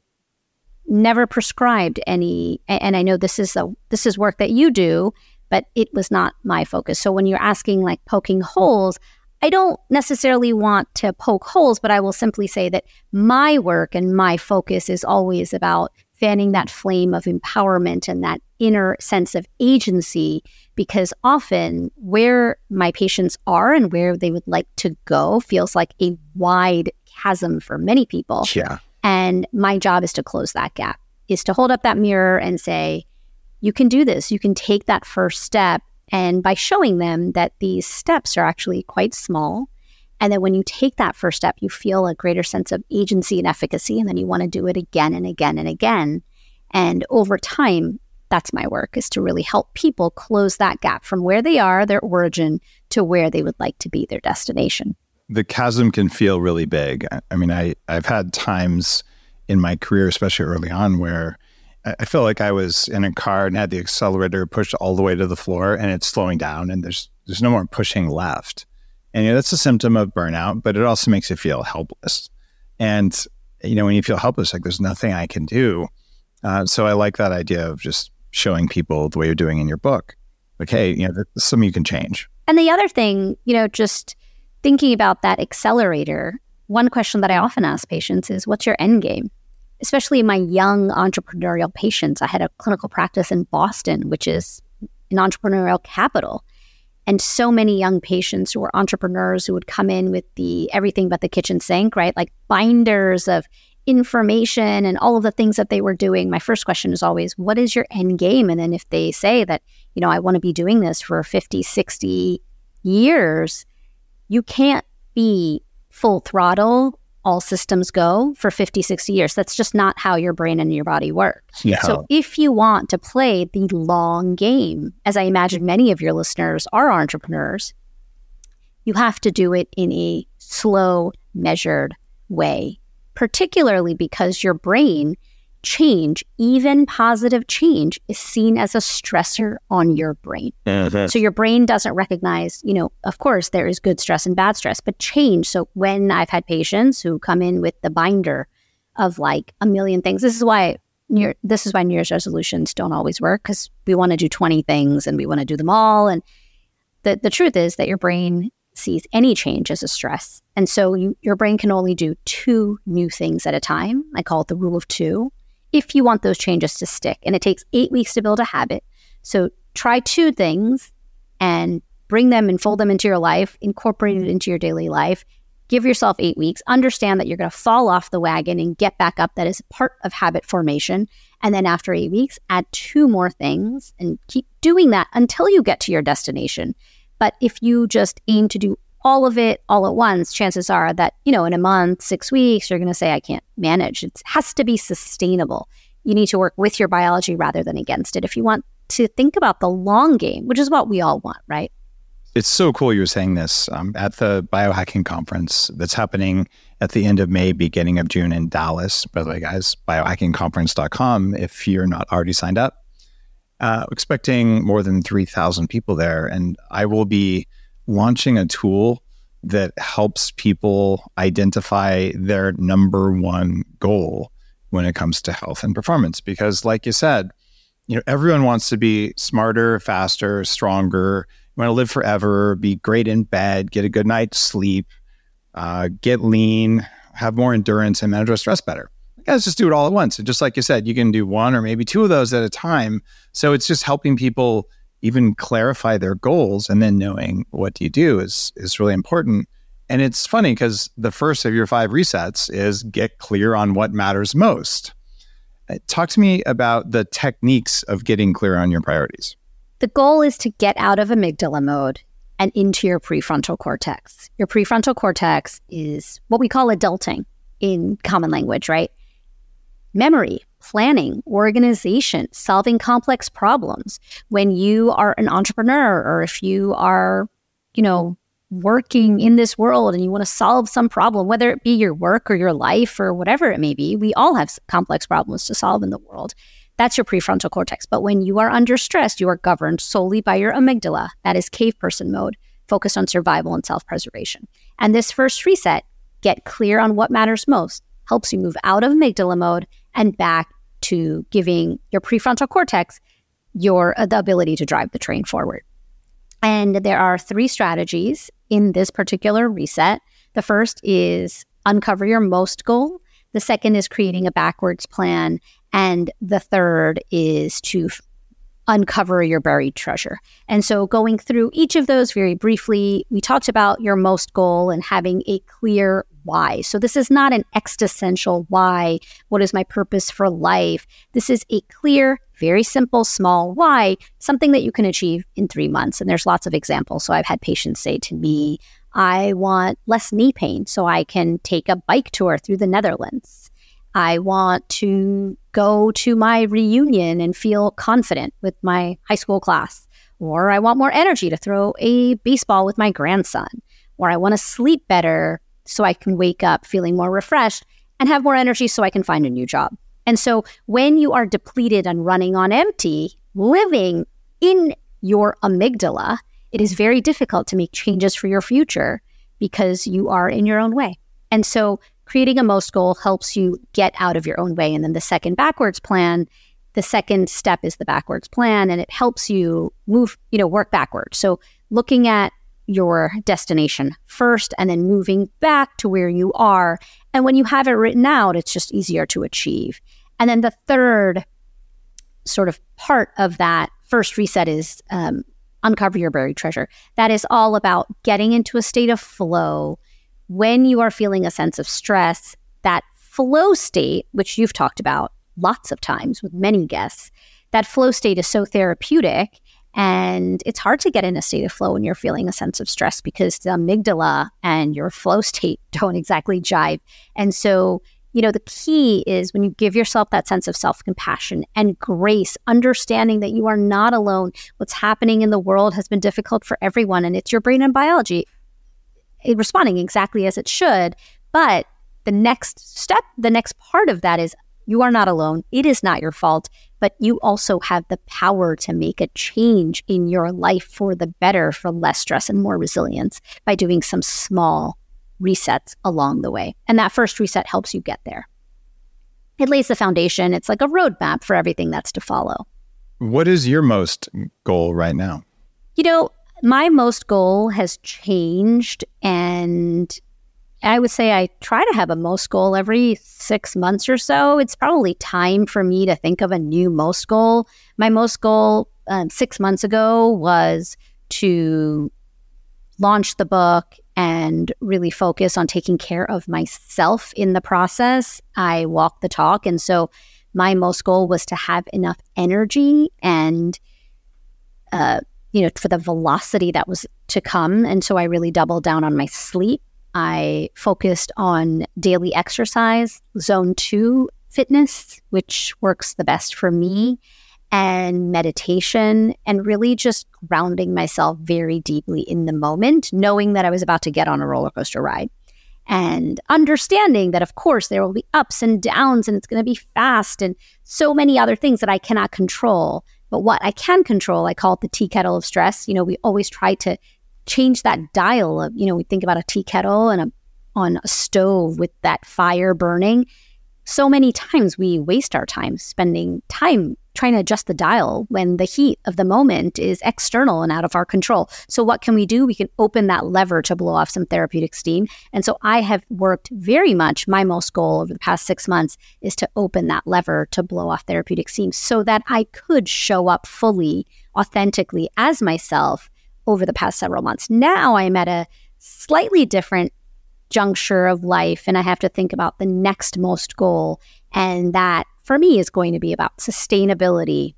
never prescribed any, and I know this is a this is work that you do, but it was not my focus. So when you're asking like poking holes, I don't necessarily want to poke holes, but I will simply say that my work and my focus is always about fanning that flame of empowerment and that inner sense of agency, because often where my patients are and where they would like to go feels like a wide chasm for many people. Yeah. And my job is to close that gap, is to hold up that mirror and say, you can do this. You can take that first step. And by showing them that these steps are actually quite small, and that when you take that first step, you feel a greater sense of agency and efficacy, and then you want to do it again and again and again. And over time, that's my work, is to really help people close that gap from where they are, their origin, to where they would like to be, their destination. The chasm can feel really big. I mean, I, I've had times in my career, especially early on, where I felt like I was in a car and had the accelerator pushed all the way to the floor and it's slowing down and there's there's no more pushing left. And you know, that's a symptom of burnout, but it also makes you feel helpless. And, you know, when you feel helpless, like there's nothing I can do. Uh, so I like that idea of just showing people the way you're doing in your book. Like, hey, you know, there's something you can change. And the other thing, you know, just thinking about that accelerator, one question that I often ask patients is, what's your end game? Especially my young entrepreneurial patients. I had a clinical practice in Boston, which is an entrepreneurial capital. And so many young patients who were entrepreneurs who would come in with the everything but the kitchen sink, right? Like binders of information and all of the things that they were doing. My first question is always, what is your end game? And then if they say that, you know, I want to be doing this for fifty, sixty years, you can't be full throttle, all systems go for fifty, sixty years. That's just not how your brain and your body work. Yeah. So if you want to play the long game, as I imagine many of your listeners are entrepreneurs, you have to do it in a slow, measured way, particularly because your brain change, even positive change, is seen as a stressor on your brain. Mm-hmm. So your brain doesn't recognize, you know, of course, there is good stress and bad stress, but change. So when I've had patients who come in with the binder of like a million things, this is why New, this is why New Year's resolutions don't always work, because we want to do twenty things and we want to do them all. And the, the truth is that your brain sees any change as a stress. And so you, your brain can only do two new things at a time. I call it the rule of two, if you want those changes to stick. And it takes eight weeks to build a habit. So try two things and bring them and fold them into your life, incorporate it into your daily life. Give yourself eight weeks. Understand that you're going to fall off the wagon and get back up. That is part of habit formation. And then after eight weeks, add two more things and keep doing that until you get to your destination. But if you just aim to do all of it all at once, chances are that, you know, in a month, six weeks, you're going to say, I can't manage. It has to be sustainable. You need to work with your biology rather than against it if you want to think about the long game, which is what we all want, right? It's so cool you're saying this. Um, at the biohacking conference that's happening at the end of May, beginning of June in Dallas. By the way, guys, biohacking conference dot com if you're not already signed up. Uh, expecting more than three thousand people there. And I will be launching a tool that helps people identify their number one goal when it comes to health and performance. Because like you said, you know, everyone wants to be smarter, faster, stronger. You want to live forever, be great in bed, get a good night's sleep, uh, get lean, have more endurance, and manage our stress better. Guys, just do it all at once. And just like you said, you can do one or maybe two of those at a time. So it's just helping people even clarify their goals, and then knowing what do you do is is really important. And it's funny because the first of your five resets is get clear on what matters most. Talk to me about the techniques of getting clear on your priorities. The goal is to get out of amygdala mode and into your prefrontal cortex. Your prefrontal cortex is what we call adulting in common language, right? Memory, planning, organization, solving complex problems. When you are an entrepreneur, or if you are, you know, working in this world and you want to solve some problem, whether it be your work or your life or whatever it may be, we all have complex problems to solve in the world. That's your prefrontal cortex. But when you are under stress, you are governed solely by your amygdala. That is cave person mode, focused on survival and self-preservation. And this first reset, get clear on what matters most, helps you move out of amygdala mode and back to giving your prefrontal cortex your uh, the ability to drive the train forward. And there are three strategies in this particular reset. The first is uncover your most goal. The second is creating a backwards plan. And the third is to f- uncover your buried treasure. And so going through each of those very briefly, we talked about your most goal and having a clear why. So this is not an existential why. What is my purpose for life? This is a clear, very simple, small why, something that you can achieve in three months. And there's lots of examples. So I've had patients say to me, I want less knee pain so I can take a bike tour through the Netherlands. I want to go to my reunion and feel confident with my high school class. Or I want more energy to throw a baseball with my grandson. Or I want to sleep better so I can wake up feeling more refreshed and have more energy so I can find a new job. And so when you are depleted and running on empty, living in your amygdala, it is very difficult to make changes for your future because you are in your own way. And so creating a most goal helps you get out of your own way. And then the second backwards plan, the second step is the backwards plan, and it helps you move, you know, work backwards. So looking at your destination first and then moving back to where you are. And when you have it written out, it's just easier to achieve. And then the third sort of part of that first reset is um, uncover your buried treasure. That is all about getting into a state of flow. When you are feeling a sense of stress, that flow state, which you've talked about lots of times with many guests, that flow state is so therapeutic. And it's hard to get in a state of flow when you're feeling a sense of stress because the amygdala and your flow state don't exactly jive. And so, you know, the key is when you give yourself that sense of self-compassion and grace, understanding that you are not alone. What's happening in the world has been difficult for everyone, and it's your brain and biology responding exactly as it should. But the next step, the next part of that is you are not alone. It is not your fault, but you also have the power to make a change in your life for the better, for less stress and more resilience by doing some small resets along the way. And that first reset helps you get there. It lays the foundation. It's like a roadmap for everything that's to follow. What is your most goal right now? You know, My most goal has changed, and I would say I try to have a most goal every six months or so. It's probably time for me to think of a new most goal. My most goal um, six months ago was to launch the book and really focus on taking care of myself in the process. I walk the talk. And so my most goal was to have enough energy and, uh, you know, for the velocity that was to come. And so I really doubled down on my sleep. I focused on daily exercise, zone two fitness, which works the best for me, and meditation, and really just grounding myself very deeply in the moment, knowing that I was about to get on a roller coaster ride, and understanding that, of course, there will be ups and downs, and it's going to be fast, and so many other things that I cannot control. But what I can control, I call it the tea kettle of stress. You know, we always try to change that dial of, you know, we think about a tea kettle and a, on a stove with that fire burning. So many times we waste our time spending time trying to adjust the dial when the heat of the moment is external and out of our control. So what can we do? We can open that lever to blow off some therapeutic steam. And so I have worked very much, my most goal over the past six months is to open that lever to blow off therapeutic steam so that I could show up fully, authentically as myself over the past several months. Now I'm at a slightly different juncture of life, and I have to think about the next most goal. And that for me is going to be about sustainability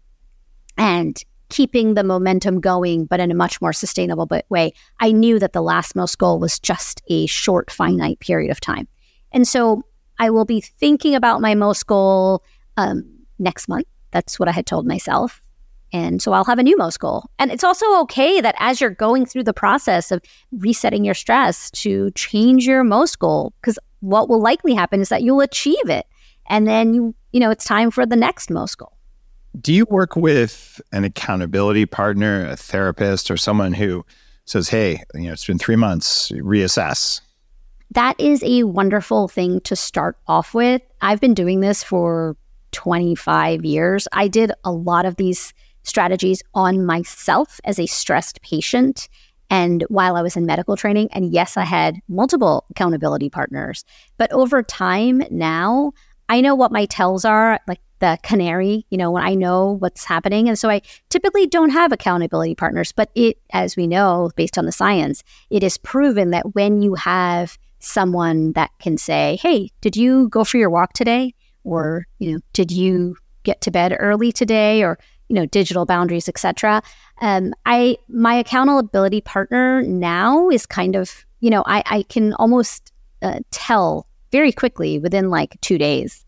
and keeping the momentum going, but in a much more sustainable way. I knew that the last most goal was just a short, finite period of time. And so I will be thinking about my most goal um, next month. That's what I had told myself. And so I'll have a new most goal. And it's also okay that as you're going through the process of resetting your stress to change your most goal, because what will likely happen is that you'll achieve it. And then, you, you know, it's time for the next most goal. Do you work with an accountability partner, a therapist, or someone who says, hey, you know, it's been three months, reassess? That is a wonderful thing to start off with. I've been doing this for twenty-five years. I did a lot of these strategies on myself as a stressed patient and while I was in medical training. And yes, I had multiple accountability partners. But over time now, I know what my tells are, like the canary, you know, when I know what's happening. And so I typically don't have accountability partners. But it, as we know, based on the science, it is proven that when you have someone that can say, hey, did you go for your walk today? Or, you know, did you get to bed early today? Or, you know, digital boundaries, et cetera. Um, I, my accountability partner now is kind of, you know, I, I can almost uh, tell very quickly within like two days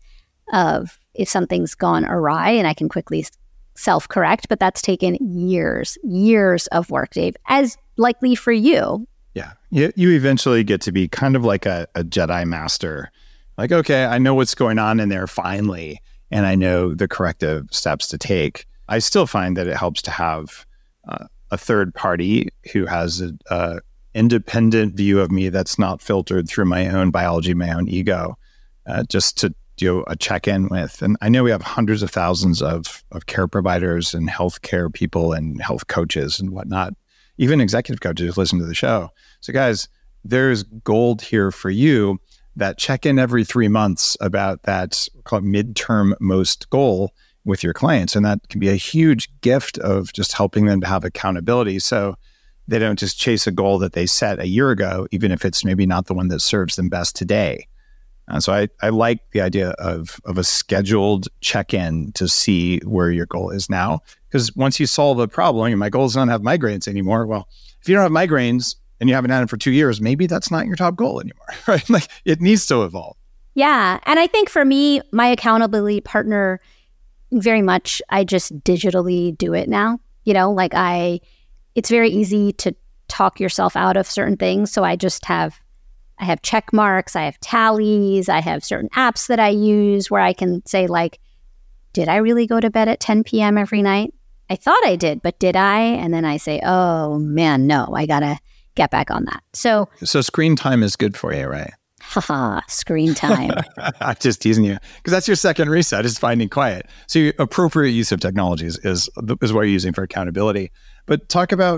of if something's gone awry, and I can quickly self-correct, but that's taken years, years of work, Dave, as likely for you. Yeah. You, you eventually get to be kind of like a, a Jedi master. Like, okay, I know what's going on in there finally, and I know the corrective steps to take. I still find that it helps to have uh, a third party who has an a independent view of me that's not filtered through my own biology, my own ego, uh, just to do a check-in with. And I know we have hundreds of thousands of, of care providers and healthcare people and health coaches and whatnot, even executive coaches who listen to the show. So guys, there's gold here for you. That check in every three months about that called midterm most goal with your clients. And that can be a huge gift of just helping them to have accountability. So they don't just chase a goal that they set a year ago, even if it's maybe not the one that serves them best today. And so I, I like the idea of, of a scheduled check-in to see where your goal is now. Because once you solve a problem, and my goal is not to have migraines anymore. Well, if you don't have migraines and you haven't had them for two years, maybe that's not your top goal anymore, right? Like it needs to evolve. Yeah. And I think for me, my accountability partner, very much, I just digitally do it now. You know, like I, it's very easy to talk yourself out of certain things. So I just have, I have check marks, I have tallies, I have certain apps that I use where I can say like, did I really go to bed at ten p.m. every night? I thought I did, but did I? And then I say, oh man, no, I gotta get back on that. So, so screen time is good for you, right? Haha, screen time. I'm just teasing you because that's your second reset is finding quiet. So your appropriate use of technologies is, is what you're using for accountability. But talk about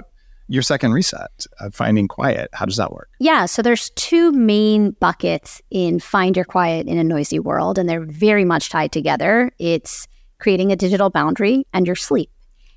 your second reset, uh, finding quiet. How does that work? Yeah, so there's two main buckets in find your quiet in a noisy world, and they're very much tied together. It's creating a digital boundary and your sleep.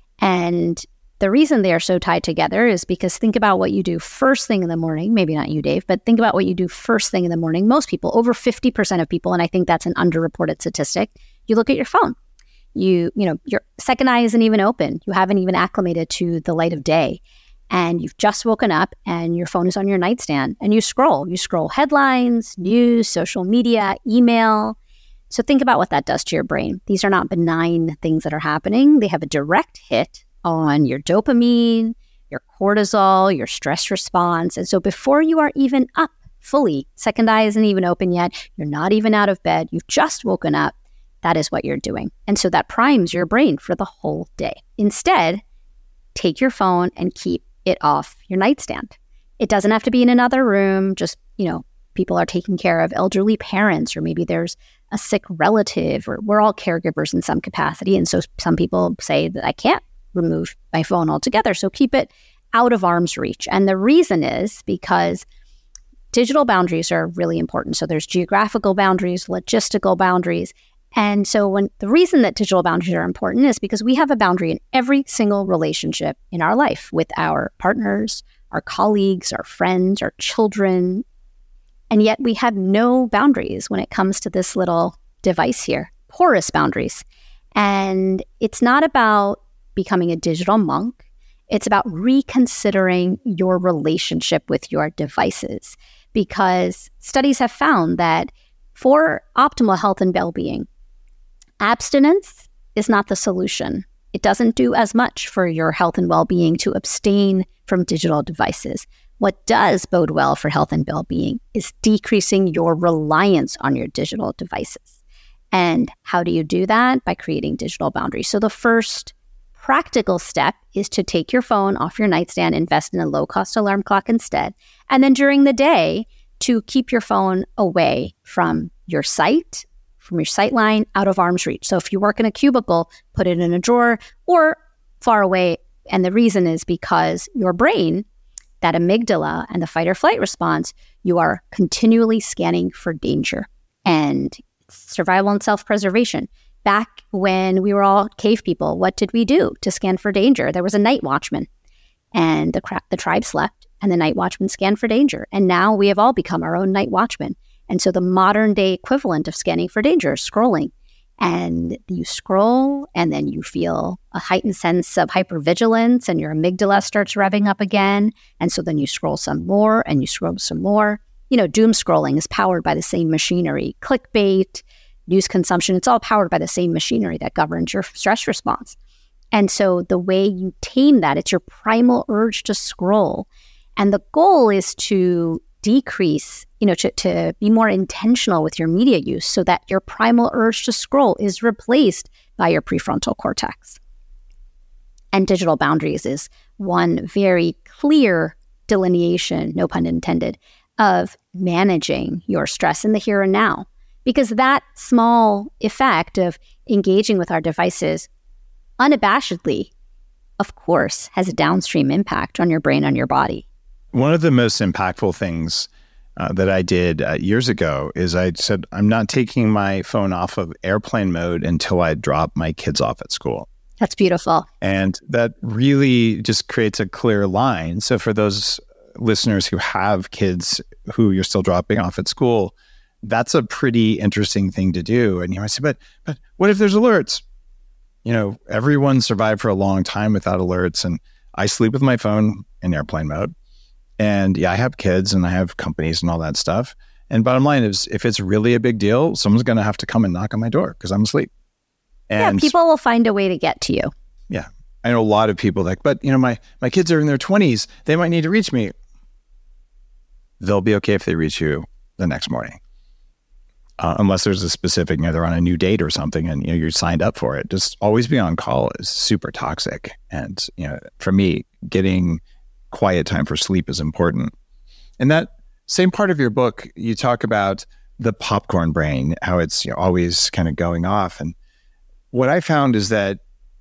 And the reason they are so tied together is because think about what you do first thing in the morning. Maybe not you, Dave, but think about what you do first thing in the morning. Most people, over fifty percent of people, and I think that's an underreported statistic, you look at your phone. You, you know, your second eye isn't even open. You haven't even acclimated to the light of day. And you've just woken up and your phone is on your nightstand and you scroll. You scroll headlines, news, social media, email. So think about what that does to your brain. These are not benign things that are happening. They have a direct hit on your dopamine, your cortisol, your stress response. And so before you are even up fully, second eye isn't even open yet, you're not even out of bed, you've just woken up, that is what you're doing. And so that primes your brain for the whole day. Instead, take your phone and keep it off your nightstand. It doesn't have to be in another room. Just, you know, people are taking care of elderly parents, or maybe there's a sick relative, or we're all caregivers in some capacity. And so some people say that I can't remove my phone altogether. So keep it out of arm's reach. And the reason is because digital boundaries are really important. So there's geographical boundaries, logistical boundaries. And so when the reason that digital boundaries are important is because we have a boundary in every single relationship in our life with our partners, our colleagues, our friends, our children. And yet we have no boundaries when it comes to this little device here, porous boundaries. And it's not about becoming a digital monk. It's about reconsidering your relationship with your devices, because studies have found that for optimal health and well-being, abstinence is not the solution. It doesn't do as much for your health and well-being to abstain from digital devices. What does bode well for health and well-being is decreasing your reliance on your digital devices. And how do you do that? By creating digital boundaries. So the first practical step is to take your phone off your nightstand, invest in a low-cost alarm clock instead, and then during the day to keep your phone away from your sight, from your sight line, out of arm's reach. So if you work in a cubicle, put it in a drawer or far away. And the reason is because your brain, that amygdala and the fight or flight response, you are continually scanning for danger and survival and self-preservation. Back when we were all cave people, what did we do to scan for danger? There was a night watchman, and the, cra- the tribe slept, and the night watchman scanned for danger. And now we have all become our own night watchmen. And so the modern day equivalent of scanning for danger is scrolling. And you scroll, and then you feel a heightened sense of hypervigilance, and your amygdala starts revving up again. And so then you scroll some more, and you scroll some more. You know, doom scrolling is powered by the same machinery. Clickbait, news consumption, it's all powered by the same machinery that governs your stress response. And so the way you tame that, it's your primal urge to scroll. And the goal is to decrease, you know, to, to be more intentional with your media use so that your primal urge to scroll is replaced by your prefrontal cortex. And digital boundaries is one very clear delineation, no pun intended, of managing your stress in the here and now. Because that small effect of engaging with our devices unabashedly, of course, has a downstream impact on your brain, on your body. One of the most impactful things uh, that I did uh, years ago is I said, I'm not taking my phone off of airplane mode until I drop my kids off at school. That's beautiful. And that really just creates a clear line. So for those listeners who have kids who you're still dropping off at school, that's a pretty interesting thing to do. And you might say, but, but what if there's alerts? You know, everyone survived for a long time without alerts. And I sleep with my phone in airplane mode. And yeah, I have kids and I have companies and all that stuff. And bottom line is, if it's really a big deal, someone's going to have to come and knock on my door because I'm asleep. And yeah, people will find a way to get to you. Yeah. I know a lot of people like, but you know, my, my kids are in their twenties. They might need to reach me. They'll be okay if they reach you the next morning. Uh, unless there's a specific, you know, they're on a new date or something and, you know, you're signed up for it. Just always be on call is super toxic. And, you know, for me, getting quiet time for sleep is important. In that same part of your book, you talk about the popcorn brain, how it's, you know, always kind of going off. And what I found is that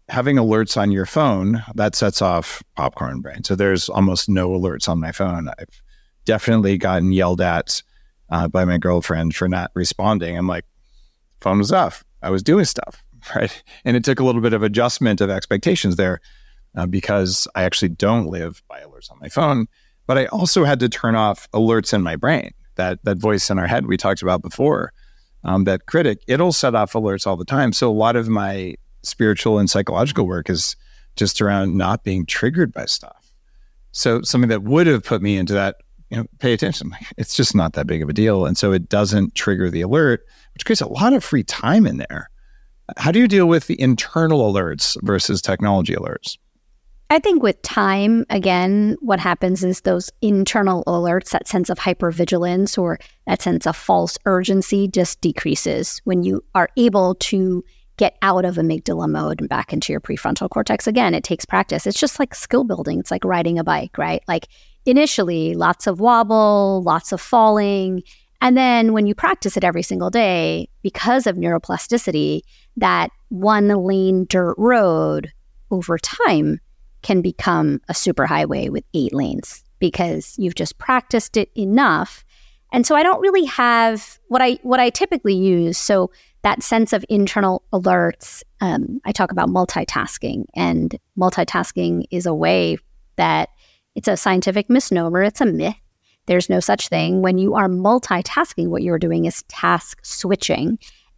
having alerts on your phone, that sets off popcorn brain. So there's almost no alerts on my phone. I've definitely gotten yelled at uh, by my girlfriend for not responding. I'm like, phone was off. I was doing stuff, right? And it took a little bit of adjustment of expectations there uh, because I actually don't live by alerts on my phone. But I also had to turn off alerts in my brain. That that voice in our head we talked about before, um, that critic, it'll set off alerts all the time. So a lot of my spiritual and psychological work is just around not being triggered by stuff. So something that would have put me into that, you know, pay attention. It's just not that big of a deal. And so it doesn't trigger the alert, which creates a lot of free time in there. How do you deal with the internal alerts versus technology alerts? I think with time, again, what happens is those internal alerts, that sense of hypervigilance or that sense of false urgency just decreases when you are able to get out of amygdala mode and back into your prefrontal cortex. Again, it takes practice. It's just like skill building. It's like riding a bike, right? Like initially, lots of wobble, lots of falling. And then when you practice it every single day, because of neuroplasticity, that one lane dirt road over time can become a superhighway with eight lanes because you've just practiced it enough. And so I don't really have what I what I typically use. So that sense of internal alerts, um, I talk about multitasking, and multitasking is a way that it's a scientific misnomer. It's a myth. There's no such thing. When you are multitasking, what you're doing is task switching.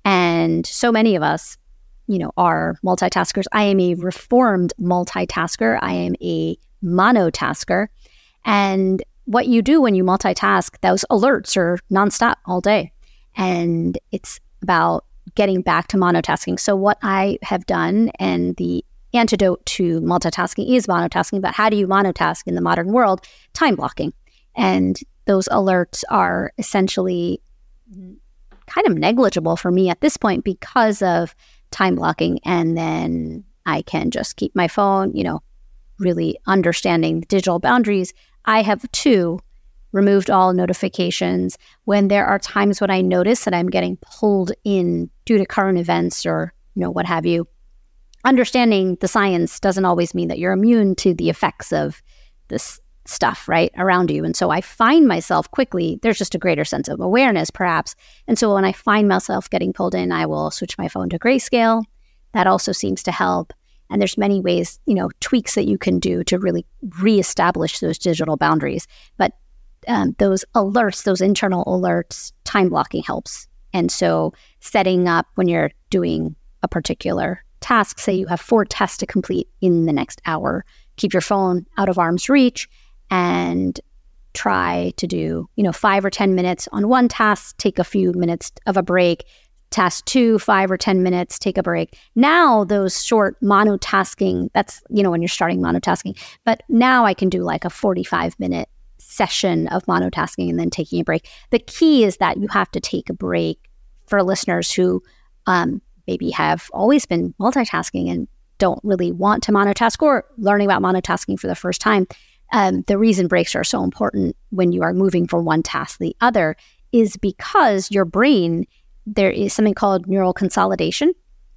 And so many of us, you know, are multitaskers. I am a reformed multitasker. I am a monotasker. And what you do when you multitask, those alerts are nonstop all day. And it's about getting back to monotasking. So what I have done, and the antidote to multitasking is monotasking, but how do you monotask in the modern world? Time blocking. And those alerts are essentially kind of negligible for me at this point because of time blocking. And then I can just keep my phone, you know, really understanding the digital boundaries. I have too removed all notifications when there are times when I notice that I'm getting pulled in due to current events or, you know, what have you. Understanding the science doesn't always mean that you're immune to the effects of this stuff, right, around you. And so I find myself quickly, there's just a greater sense of awareness, perhaps. And so when I find myself getting pulled in, I will switch my phone to grayscale. That also seems to help. And there's many ways, you know, tweaks that you can do to really reestablish those digital boundaries. But um, those alerts, those internal alerts, time blocking helps. And so setting up when you're doing a particular task, say you have four tests to complete in the next hour, keep your phone out of arm's reach and try to do, you know, five or ten minutes on one task, take a few minutes of a break. Task two, five or ten minutes, take a break. Now those short monotasking, that's, you know, when you're starting monotasking, but now I can do like a forty-five minute session of monotasking and then taking a break. The key is that you have to take a break for listeners who um, maybe have always been multitasking and don't really want to monotask or learning about monotasking for the first time. Um, the reason breaks are so important when you are moving from one task to the other is because your brain, there is something called neural consolidation.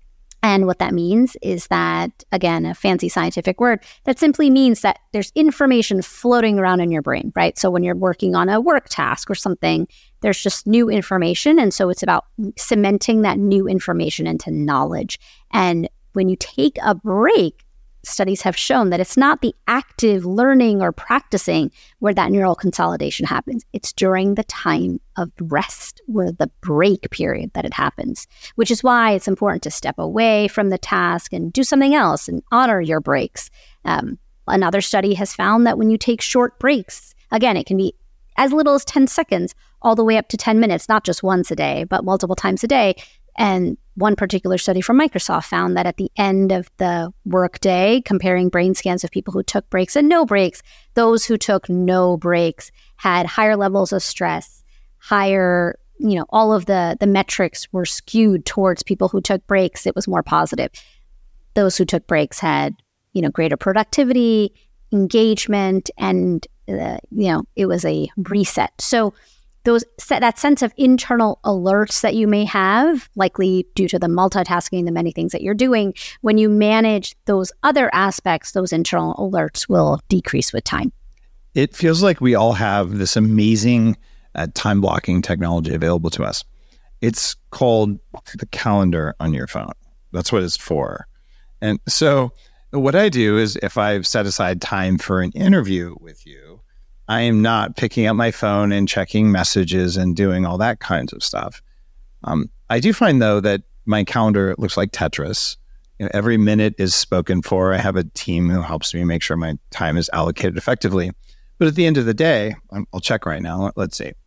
And what that means is that, again, a fancy scientific word, that simply means that there's information floating around in your brain, right? So when you're working on a work task or something, there's just new information. And so it's about cementing that new information into knowledge. And when you take a break, studies have shown that it's not the active learning or practicing where that neural consolidation happens. It's during the time of rest, where the break period that it happens, which is why it's important to step away from the task and do something else and honor your breaks. Um, another study has found that when you take short breaks, again, it can be as little as ten seconds all the way up to ten minutes, not just once a day, but multiple times a day. And one particular study from Microsoft found that at the end of the workday, comparing brain scans of people who took breaks and no breaks, those who took no breaks had higher levels of stress, higher, you know, all of the, the metrics were skewed towards people who took breaks. It was more positive. Those who took breaks had, you know, greater productivity, engagement, and, uh, you know, it was a reset. So those that sense of internal alerts that you may have, likely due to the multitasking, the many things that you're doing, when you manage those other aspects, those internal alerts will decrease with time. It feels like we all have this amazing uh, time blocking technology available to us. It's called the calendar on your phone. That's what it's for. And so what I do is if I've set aside time for an interview with you, I am not picking up my phone and checking messages and doing all that kinds of stuff. Um, I do find, though, that my calendar looks like Tetris. You know, every minute is spoken for. I have a team who helps me make sure my time is allocated effectively. But at the end of the day, I'll check right now. Let's see.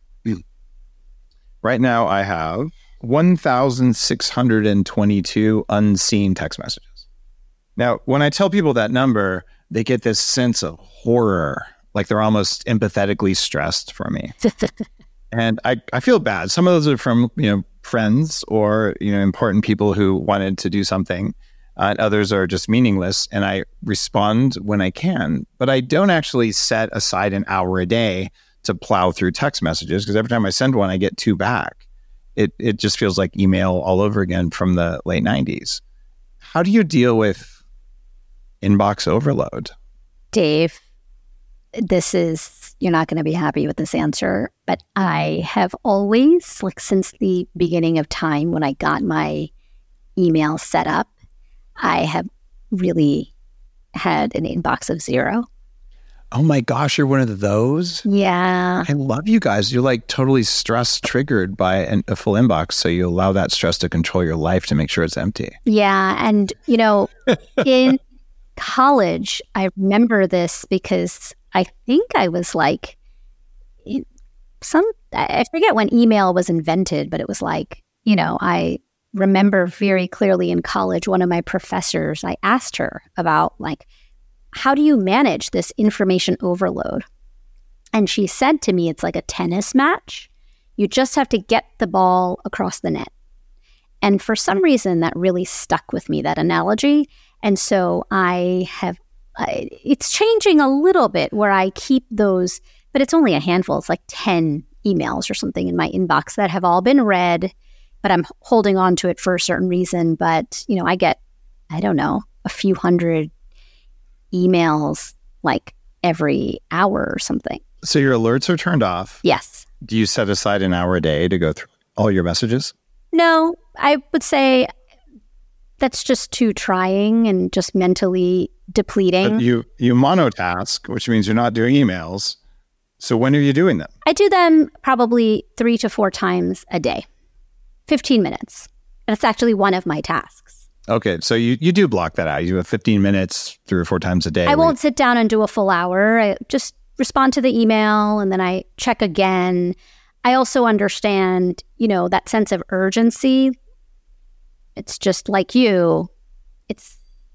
Right now, I have one thousand six hundred twenty-two unseen text messages. Now, when I tell people that number, they get this sense of horror, like they're almost empathetically stressed for me. And I, I feel bad. Some of those are from, you know, friends or, you know, important people who wanted to do something. Uh, and others are just meaningless. And I respond when I can. But I don't actually set aside an hour a day to plow through text messages, because every time I send one, I get two back. It it just feels like email all over again from the late nineties. How do you deal with inbox overload? Dave, this is, you're not going to be happy with this answer, but I have always, like since the beginning of time when I got my email set up, I have really had an inbox of zero. Oh my gosh, you're one of those? Yeah. I love you guys. You're like totally stress triggered by an, a full inbox. So you allow that stress to control your life to make sure it's empty. Yeah. And, you know, in college, I remember this because I think I was like, some, I forget when email was invented, but it was like, you know, I remember very clearly in college, one of my professors, I asked her about like, how do you manage this information overload? And she said to me, it's like a tennis match. You just have to get the ball across the net. And for some reason, that really stuck with me, that analogy. And so I have, I, it's changing a little bit where I keep those, but it's only a handful. It's like ten emails or something in my inbox that have all been read, but I'm holding on to it for a certain reason. But, you know, I get, I don't know, a few hundred emails like every hour or something. So your alerts are turned off. Yes. Do you set aside an hour a day to go through all your messages? No, I would say that's just too trying and just mentally depleting. But you you monotask, which means you're not doing emails. So when are you doing them? I do them probably three to four times a day, fifteen minutes. That's actually one of my tasks. Okay, so you, you do block that out. You have fifteen minutes, three or four times a day. I won't sit down and do a full hour. I just respond to the email and then I check again. I also understand, you know, that sense of urgency. It's just like you. It's,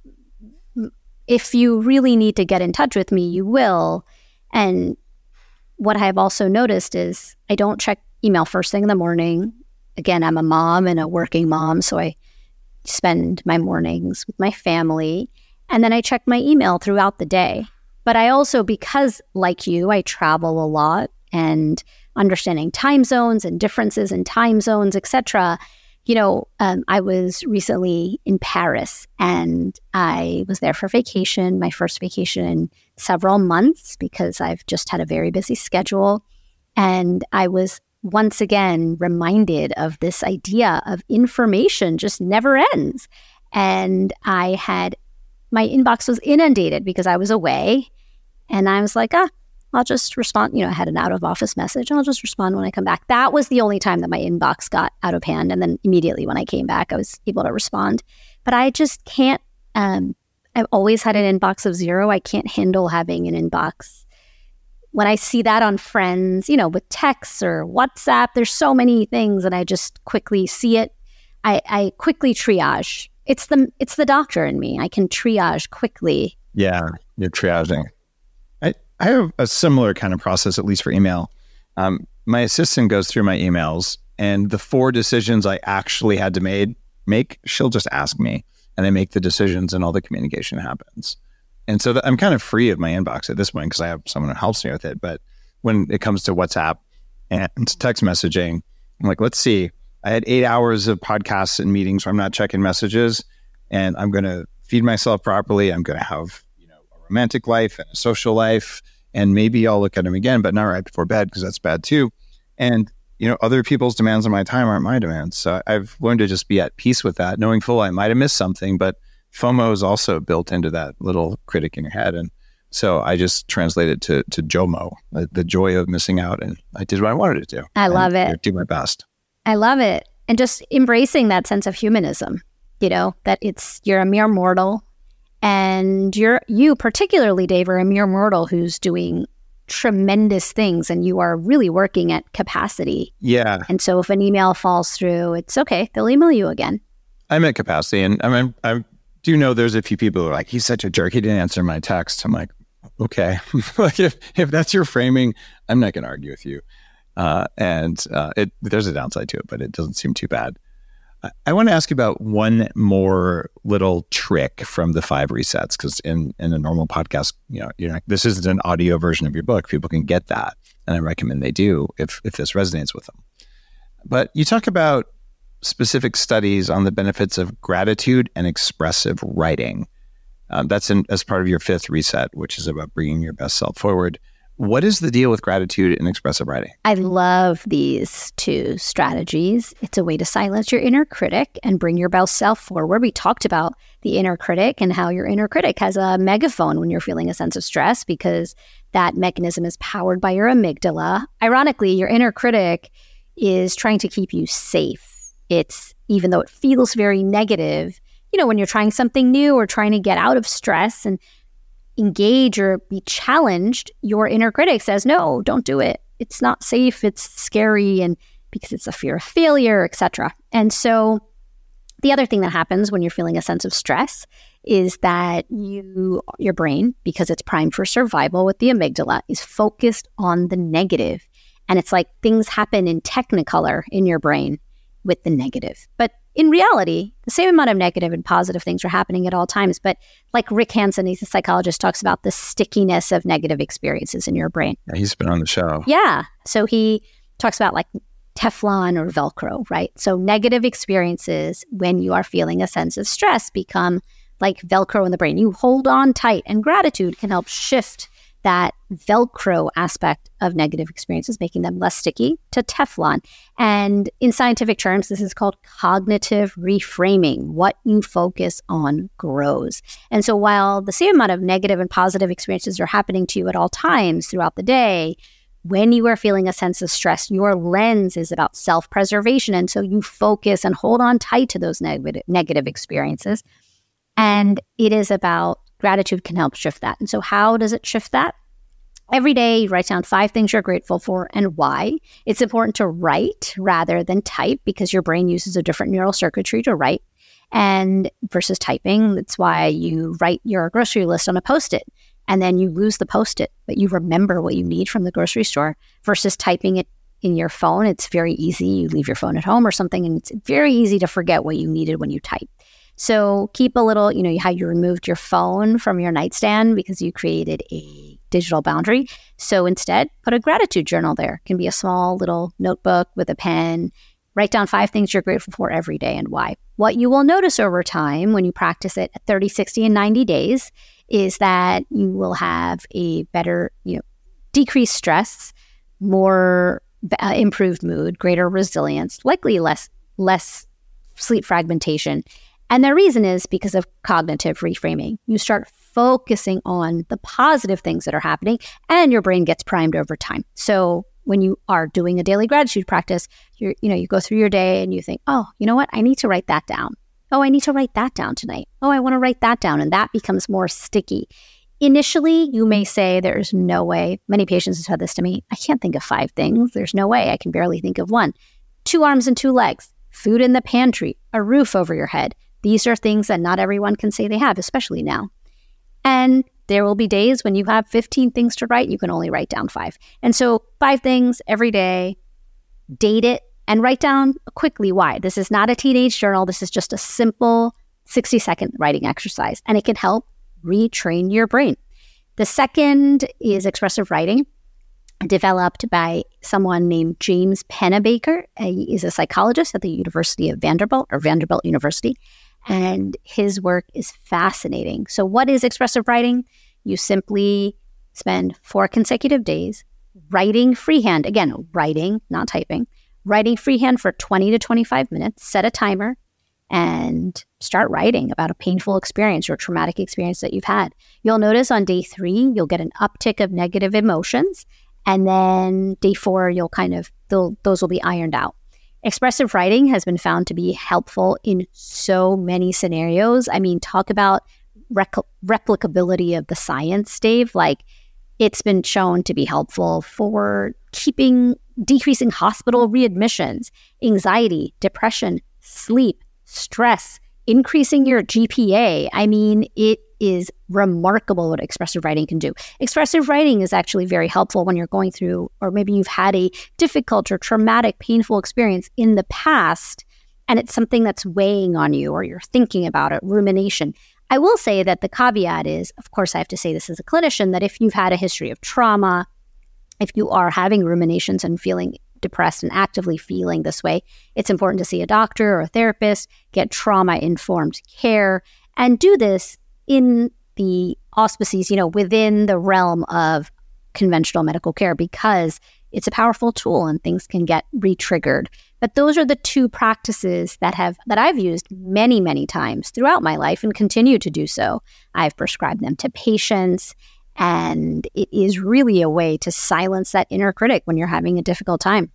if you really need to get in touch with me, you will. And what I've also noticed is I don't check email first thing in the morning. Again, I'm a mom and a working mom, so I spend my mornings with my family, and then I check my email throughout the day. But I also, because like you, I travel a lot, and understanding time zones and differences in time zones, et cetera. You know, um, I was recently in Paris, and I was there for vacation, my first vacation in several months, because I've just had a very busy schedule. And I was once again reminded of this idea of information just never ends. And I had, my inbox was inundated because I was away. And I was like, ah, I'll just respond. You know, I had an out of office message. I'll just respond when I come back. That was the only time that my inbox got out of hand. And then immediately when I came back, I was able to respond. But I just can't, um, I've always had an inbox of zero. I can't handle having an inbox. When I see that on friends, you know, with texts or WhatsApp, there's so many things, and I just quickly see it. I, I quickly triage. It's the it's the doctor in me. I can triage quickly. Yeah, you're triaging. I, I have a similar kind of process, at least for email. Um, my assistant goes through my emails, and the four decisions I actually had to made, make, she'll just ask me, and I make the decisions, and all the communication happens. And so the, I'm kind of free of my inbox at this point because I have someone who helps me with it. But when it comes to WhatsApp, and text messaging. I'm like, let's see. I had eight hours of podcasts and meetings where I'm not checking messages, and I'm going to feed myself properly. I'm going to have, you know, a romantic life and a social life, and maybe I'll look at them again, but not right before bed because that's bad too. And, you know, other people's demands on my time aren't my demands. So I've learned to just be at peace with that, knowing full I might have missed something, but FOMO is also built into that little critic in your head. And so I just translated to to JOMO, the, the joy of missing out, and I did what I wanted to do. I love it. Do my best. I love it. And just embracing that sense of humanism, you know, that it's, you're a mere mortal, and you're, you particularly, Dave, are a mere mortal who's doing tremendous things, and you are really working at capacity. Yeah. And so if an email falls through, it's okay. They'll email you again. I'm at capacity. And I mean, I do know there's a few people who are like, he's such a jerk. He didn't answer my text. I'm like, okay. Like if, if that's your framing, I'm not going to argue with you. Uh, and uh, it, there's a downside to it, but it doesn't seem too bad. I, I want to ask you about one more little trick from the five resets, because in, in a normal podcast, you know, you're not, this isn't an audio version of your book. People can get that, and I recommend they do if if this resonates with them. But you talk about specific studies on the benefits of gratitude and expressive writing. Um, that's in, as part of your fifth reset, which is about bringing your best self forward. What is the deal with gratitude and expressive writing? I love these two strategies. It's a way to silence your inner critic and bring your best self forward. We talked about the inner critic and how your inner critic has a megaphone when you're feeling a sense of stress, because that mechanism is powered by your amygdala. Ironically, your inner critic is trying to keep you safe. It's, even though it feels very negative, you know, when you're trying something new or trying to get out of stress and engage or be challenged, your inner critic says, no, don't do it. It's not safe. It's scary. And because it's a fear of failure, et cetera. And so the other thing that happens when you're feeling a sense of stress is that you, your brain, because it's primed for survival with the amygdala, is focused on the negative. And it's like things happen in technicolor in your brain with the negative. But in reality, the same amount of negative and positive things are happening at all times. But like Rick Hanson, he's a psychologist, talks about the stickiness of negative experiences in your brain. Yeah, he's been on the show. Yeah. So he talks about like Teflon or Velcro, right? So negative experiences when you are feeling a sense of stress become like Velcro in the brain. You hold on tight, and gratitude can help shift that Velcro aspect of negative experiences, making them less sticky, to Teflon. And in scientific terms, this is called cognitive reframing. What you focus on grows. And so while the same amount of negative and positive experiences are happening to you at all times throughout the day, when you are feeling a sense of stress, your lens is about self-preservation. And so you focus and hold on tight to those neg- negative experiences. And it is about gratitude can help shift that. And so how does it shift that? Every day, you write down five things you're grateful for and why. It's important to write rather than type, because your brain uses a different neural circuitry to write and versus typing. That's why you write your grocery list on a Post-it, and then you lose the Post-it, but you remember what you need from the grocery store, versus typing it in your phone. It's very easy. You leave your phone at home or something, and it's very easy to forget what you needed when you type. So keep a little, you know, how you removed your phone from your nightstand because you created a digital boundary. So instead, put a gratitude journal there. It can be a small little notebook with a pen. Write down five things you're grateful for every day and why. What you will notice over time when you practice it at thirty, sixty, and ninety days is that you will have a better, you know, decreased stress, more uh, improved mood, greater resilience, likely less less sleep fragmentation. And the reason is because of cognitive reframing. You start focusing on the positive things that are happening, and your brain gets primed over time. So when you are doing a daily gratitude practice, you're, you know, you go through your day and you think, oh, you know what? I need to write that down. Oh, I need to write that down tonight. Oh, I want to write that down. And that becomes more sticky. Initially, you may say, there's no way. Many patients have said this to me. I can't think of five things. There's no way. I can barely think of one. Two arms and two legs, food in the pantry, a roof over your head. These are things that not everyone can say they have, especially now. And there will be days when you have fifteen things to write, you can only write down five. And so five things every day, date it, and write down quickly why. This is not a teenage journal. This is just a simple sixty-second writing exercise, and it can help retrain your brain. The second is expressive writing. developed by someone named James Pennebaker. He is a psychologist at the University of Vanderbilt or Vanderbilt University, and his work is fascinating. So what is expressive writing? You simply spend four consecutive days writing freehand. Again, writing, not typing. Writing freehand for twenty to twenty-five minutes, set a timer, and start writing about a painful experience or traumatic experience that you've had. You'll notice on day three, you'll get an uptick of negative emotions. And then day four, you'll kind of, those will be ironed out. Expressive writing has been found to be helpful in so many scenarios. I mean, talk about rec- replicability of the science, Dave. Like, it's been shown to be helpful for keeping, decreasing hospital readmissions, anxiety, depression, sleep, stress, increasing your G P A. I mean, it is remarkable what expressive writing can do. Expressive writing is actually very helpful when you're going through, or maybe you've had a difficult or traumatic, painful experience in the past, and it's something that's weighing on you, or you're thinking about it, rumination. I will say that the caveat is, of course, I have to say this as a clinician, that if you've had a history of trauma, if you are having ruminations and feeling depressed and actively feeling this way, it's important to see a doctor or a therapist, get trauma-informed care, and do this in the auspices, you know, within the realm of conventional medical care, because it's a powerful tool and things can get re-triggered. But those are the two practices that have that I've used many, many times throughout my life and continue to do so. I've prescribed them to patients, and it is really a way to silence that inner critic when you're having a difficult time.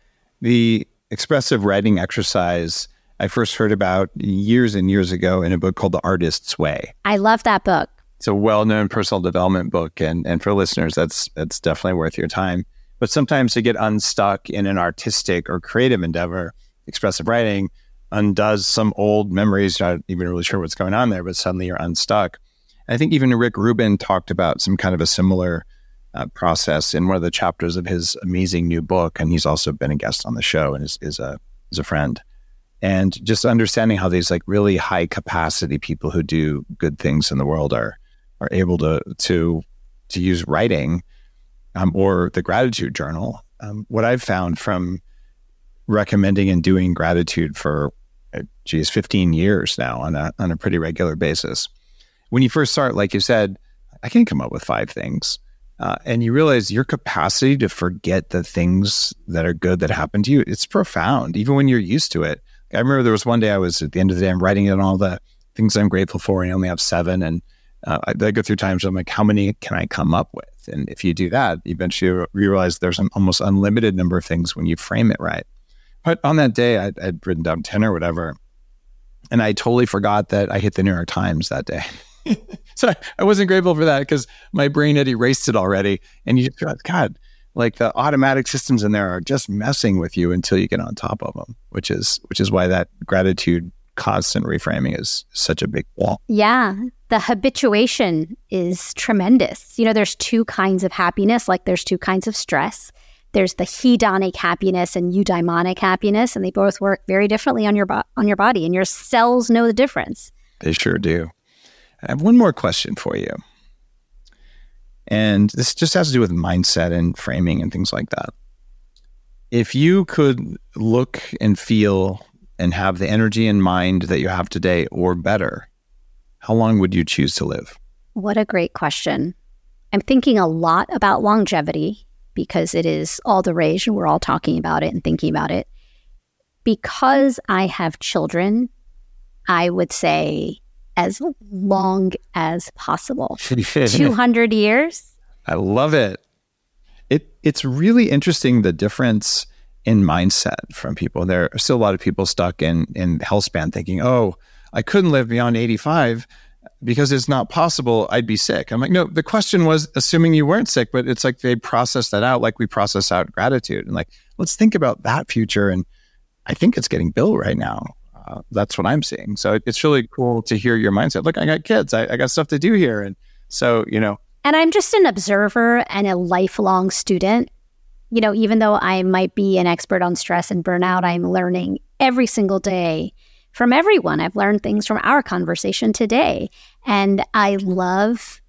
The expressive writing exercise I first heard about years and years ago in a book called The Artist's Way. I love that book. It's a well-known personal development book, and, and for listeners, that's that's definitely worth your time. But sometimes to get unstuck in an artistic or creative endeavor, expressive writing undoes some old memories. You're not even really sure what's going on there, but suddenly you're unstuck. I think even Rick Rubin talked about some kind of a similar uh, process in one of the chapters of his amazing new book, and he's also been a guest on the show and is, is a is a friend. And just understanding how these like really high capacity people who do good things in the world are are able to to to use writing um, or the gratitude journal. Um, what I've found from recommending and doing gratitude for, uh, geez, fifteen years now on a on a pretty regular basis. When you first start, like you said, I can come up with five things. Uh, and you realize your capacity to forget the things that are good that happen to you, it's profound, even when you're used to it. I remember there was one day I was, at the end of the day, I'm writing in all the things I'm grateful for, and I only have seven. And uh, I, I go through times where I'm like, how many can I come up with? And if you do that, eventually you realize there's an almost unlimited number of things when you frame it right. But on that day, I'd, I'd written down ten or whatever, and I totally forgot that I hit the New York Times that day. So I, I wasn't grateful for that because my brain had erased it already. And you just feel like, God, like the automatic systems in there are just messing with you until you get on top of them, which is which is why that gratitude constant reframing is such a big wall. Yeah, the habituation is tremendous. You know, there's two kinds of happiness, like there's two kinds of stress. There's the hedonic happiness and eudaimonic happiness, and they both work very differently on your bo- on your body, and your cells know the difference. They sure do. I have one more question for you. And this just has to do with mindset and framing and things like that. If you could look and feel and have the energy and mind that you have today or better, how long would you choose to live? What a great question. I'm thinking a lot about longevity because it is all the rage and we're all talking about it and thinking about it. Because I have children, I would say as long as possible. two hundred years. I love it. It it's really interesting, the difference in mindset from people. There are still a lot of people stuck in in health span thinking, oh, I couldn't live beyond eighty-five because it's not possible. I'd be sick. I'm like, no, the question was assuming you weren't sick, but it's like they process that out like we process out gratitude. And like, let's think about that future. And I think it's getting built right now. Uh, that's what I'm seeing. So it, it's really cool to hear your mindset. Look, I got kids. I, I got stuff to do here. And so, you know. And I'm just an observer and a lifelong student. You know, even though I might be an expert on stress and burnout, I'm learning every single day from everyone. I've learned things from our conversation today. And I love the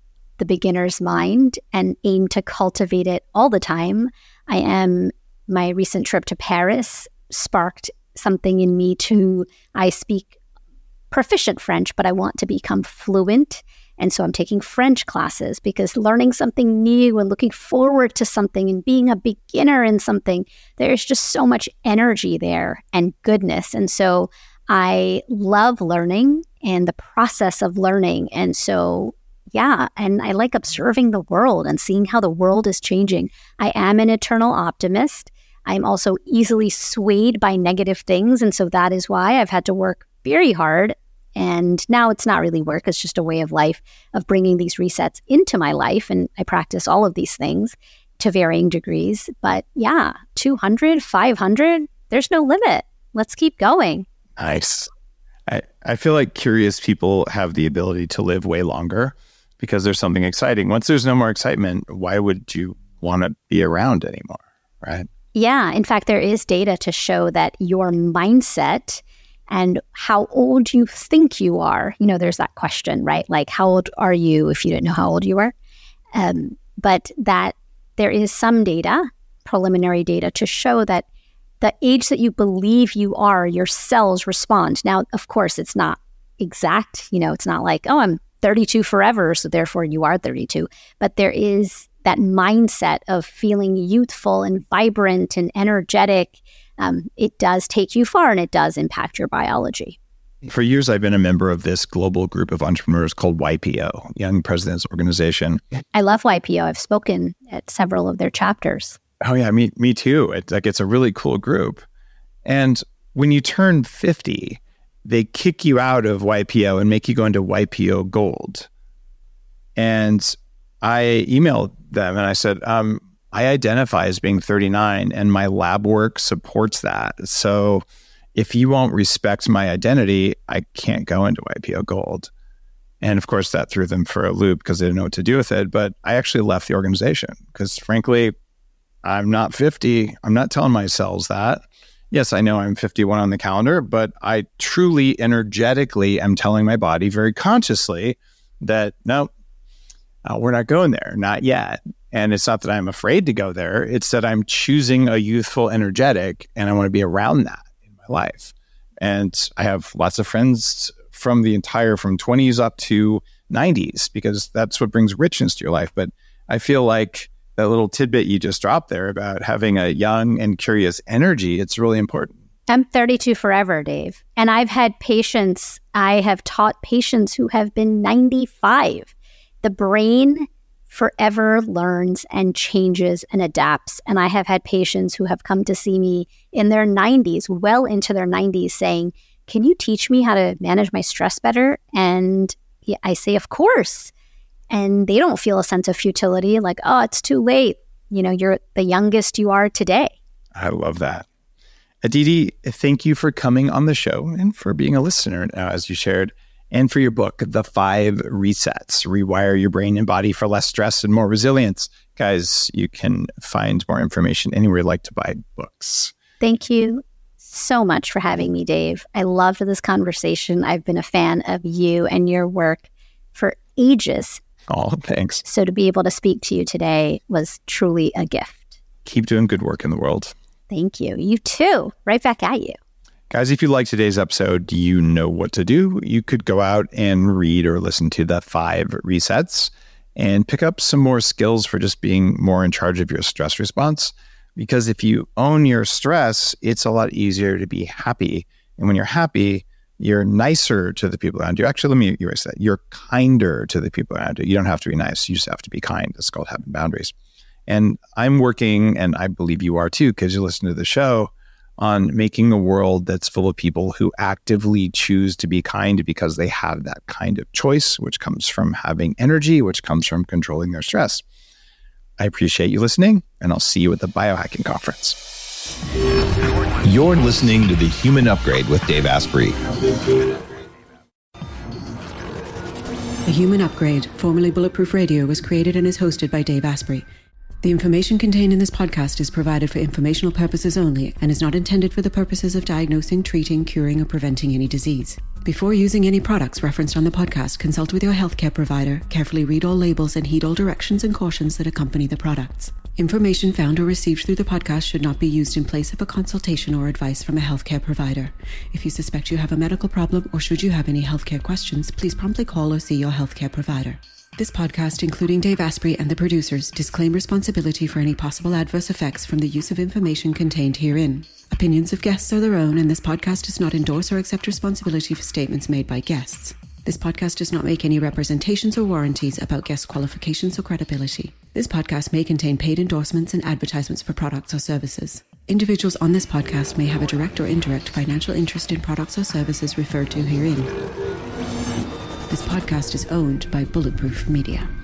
the beginner's mind and aim to cultivate it all the time. I am, my recent trip to Paris sparked something in me to, I speak proficient French, but I want to become fluent. And so I'm taking French classes because learning something new and looking forward to something and being a beginner in something, there's just so much energy there and goodness. And so I love learning and the process of learning. And so, yeah, and I like observing the world and seeing how the world is changing. I am an eternal optimist. I'm also easily swayed by negative things. And so that is why I've had to work very hard. And now it's not really work. It's just a way of life of bringing these resets into my life. And I practice all of these things to varying degrees. But yeah, two hundred, five hundred, there's no limit. Let's keep going. Nice. I, I feel like curious people have the ability to live way longer because there's something exciting. Once there's no more excitement, why would you want to be around anymore, right? Yeah. In fact, there is data to show that your mindset and how old you think you are, you know, there's that question, right? Like, how old are you if you didn't know how old you were? Um, but that there is some data, preliminary data, to show that the age that you believe you are, your cells respond. Now, of course, it's not exact. You know, it's not like, oh, I'm thirty-two forever, so therefore you are thirty-two. But there is that mindset of feeling youthful and vibrant and energetic. Um, it does take you far and it does impact your biology. For years, I've been a member of this global group of entrepreneurs called Y P O, Young Presidents Organization. I love Y P O. I've spoken at several of their chapters. Oh yeah, me me too. It's like it's a really cool group. And when you turn fifty, they kick you out of Y P O and make you go into Y P O Gold. And I emailed them and I said, um, I identify as being thirty-nine and my lab work supports that. So if you won't respect my identity, I can't go into Y P O Gold. And of course, that threw them for a loop because they didn't know what to do with it. But I actually left the organization because frankly, I'm not fifty. I'm not telling my cells that. Yes, I know I'm fifty-one on the calendar, but I truly energetically am telling my body very consciously that, no, uh, we're not going there, not yet. And it's not that I'm afraid to go there. It's that I'm choosing a youthful energetic and I want to be around that in my life. And I have lots of friends from the entire, from twenties up to nineties, because that's what brings richness to your life. But I feel like that little tidbit you just dropped there about having a young and curious energy, it's really important. I'm thirty-two forever, Dave. And I've had patients, I have taught patients who have been ninety-five. The brain forever learns and changes and adapts. And I have had patients who have come to see me in their nineties, well into their nineties, saying, can you teach me how to manage my stress better? And I say, of course. And they don't feel a sense of futility, like, oh, it's too late. You know, you're the youngest you are today. I love that. Aditi, thank you for coming on the show and for being a listener, uh, as you shared, and for your book, The Five Resets, Rewire Your Brain and Body for Less Stress and More Resilience. Guys, you can find more information anywhere you like to buy books. Thank you so much for having me, Dave. I loved this conversation. I've been a fan of you and your work for ages. Oh, thanks. So to be able to speak to you today was truly a gift. Keep doing good work in the world. Thank you. You too. Right back at you. Guys, if you like today's episode, you know what to do. You could go out and read or listen to the five resets and pick up some more skills for just being more in charge of your stress response. Because if you own your stress, it's a lot easier to be happy. And when you're happy, you're nicer to the people around you. Actually, let me erase that. You're kinder to the people around you. You don't have to be nice. You just have to be kind. It's called having boundaries. And I'm working, and I believe you are too, because you listen to the show, on making a world that's full of people who actively choose to be kind because they have that kind of choice, which comes from having energy, which comes from controlling their stress. I appreciate you listening, and I'll see you at the Biohacking Conference. You're listening to The Human Upgrade with Dave Asprey. The Human Upgrade, formerly Bulletproof Radio, was created and is hosted by Dave Asprey. The information contained in this podcast is provided for informational purposes only and is not intended for the purposes of diagnosing, treating, curing, or preventing any disease. Before using any products referenced on the podcast, consult with your healthcare provider, carefully read all labels, and heed all directions and cautions that accompany the products. Information found or received through the podcast should not be used in place of a consultation or advice from a healthcare provider. If you suspect you have a medical problem or should you have any healthcare questions, please promptly call or see your healthcare provider. This podcast, including Dave Asprey and the producers, disclaim responsibility for any possible adverse effects from the use of information contained herein. Opinions of guests are their own, and this podcast does not endorse or accept responsibility for statements made by guests. This podcast does not make any representations or warranties about guest qualifications or credibility. This podcast may contain paid endorsements and advertisements for products or services. Individuals on this podcast may have a direct or indirect financial interest in products or services referred to herein. This podcast is owned by Bulletproof Media.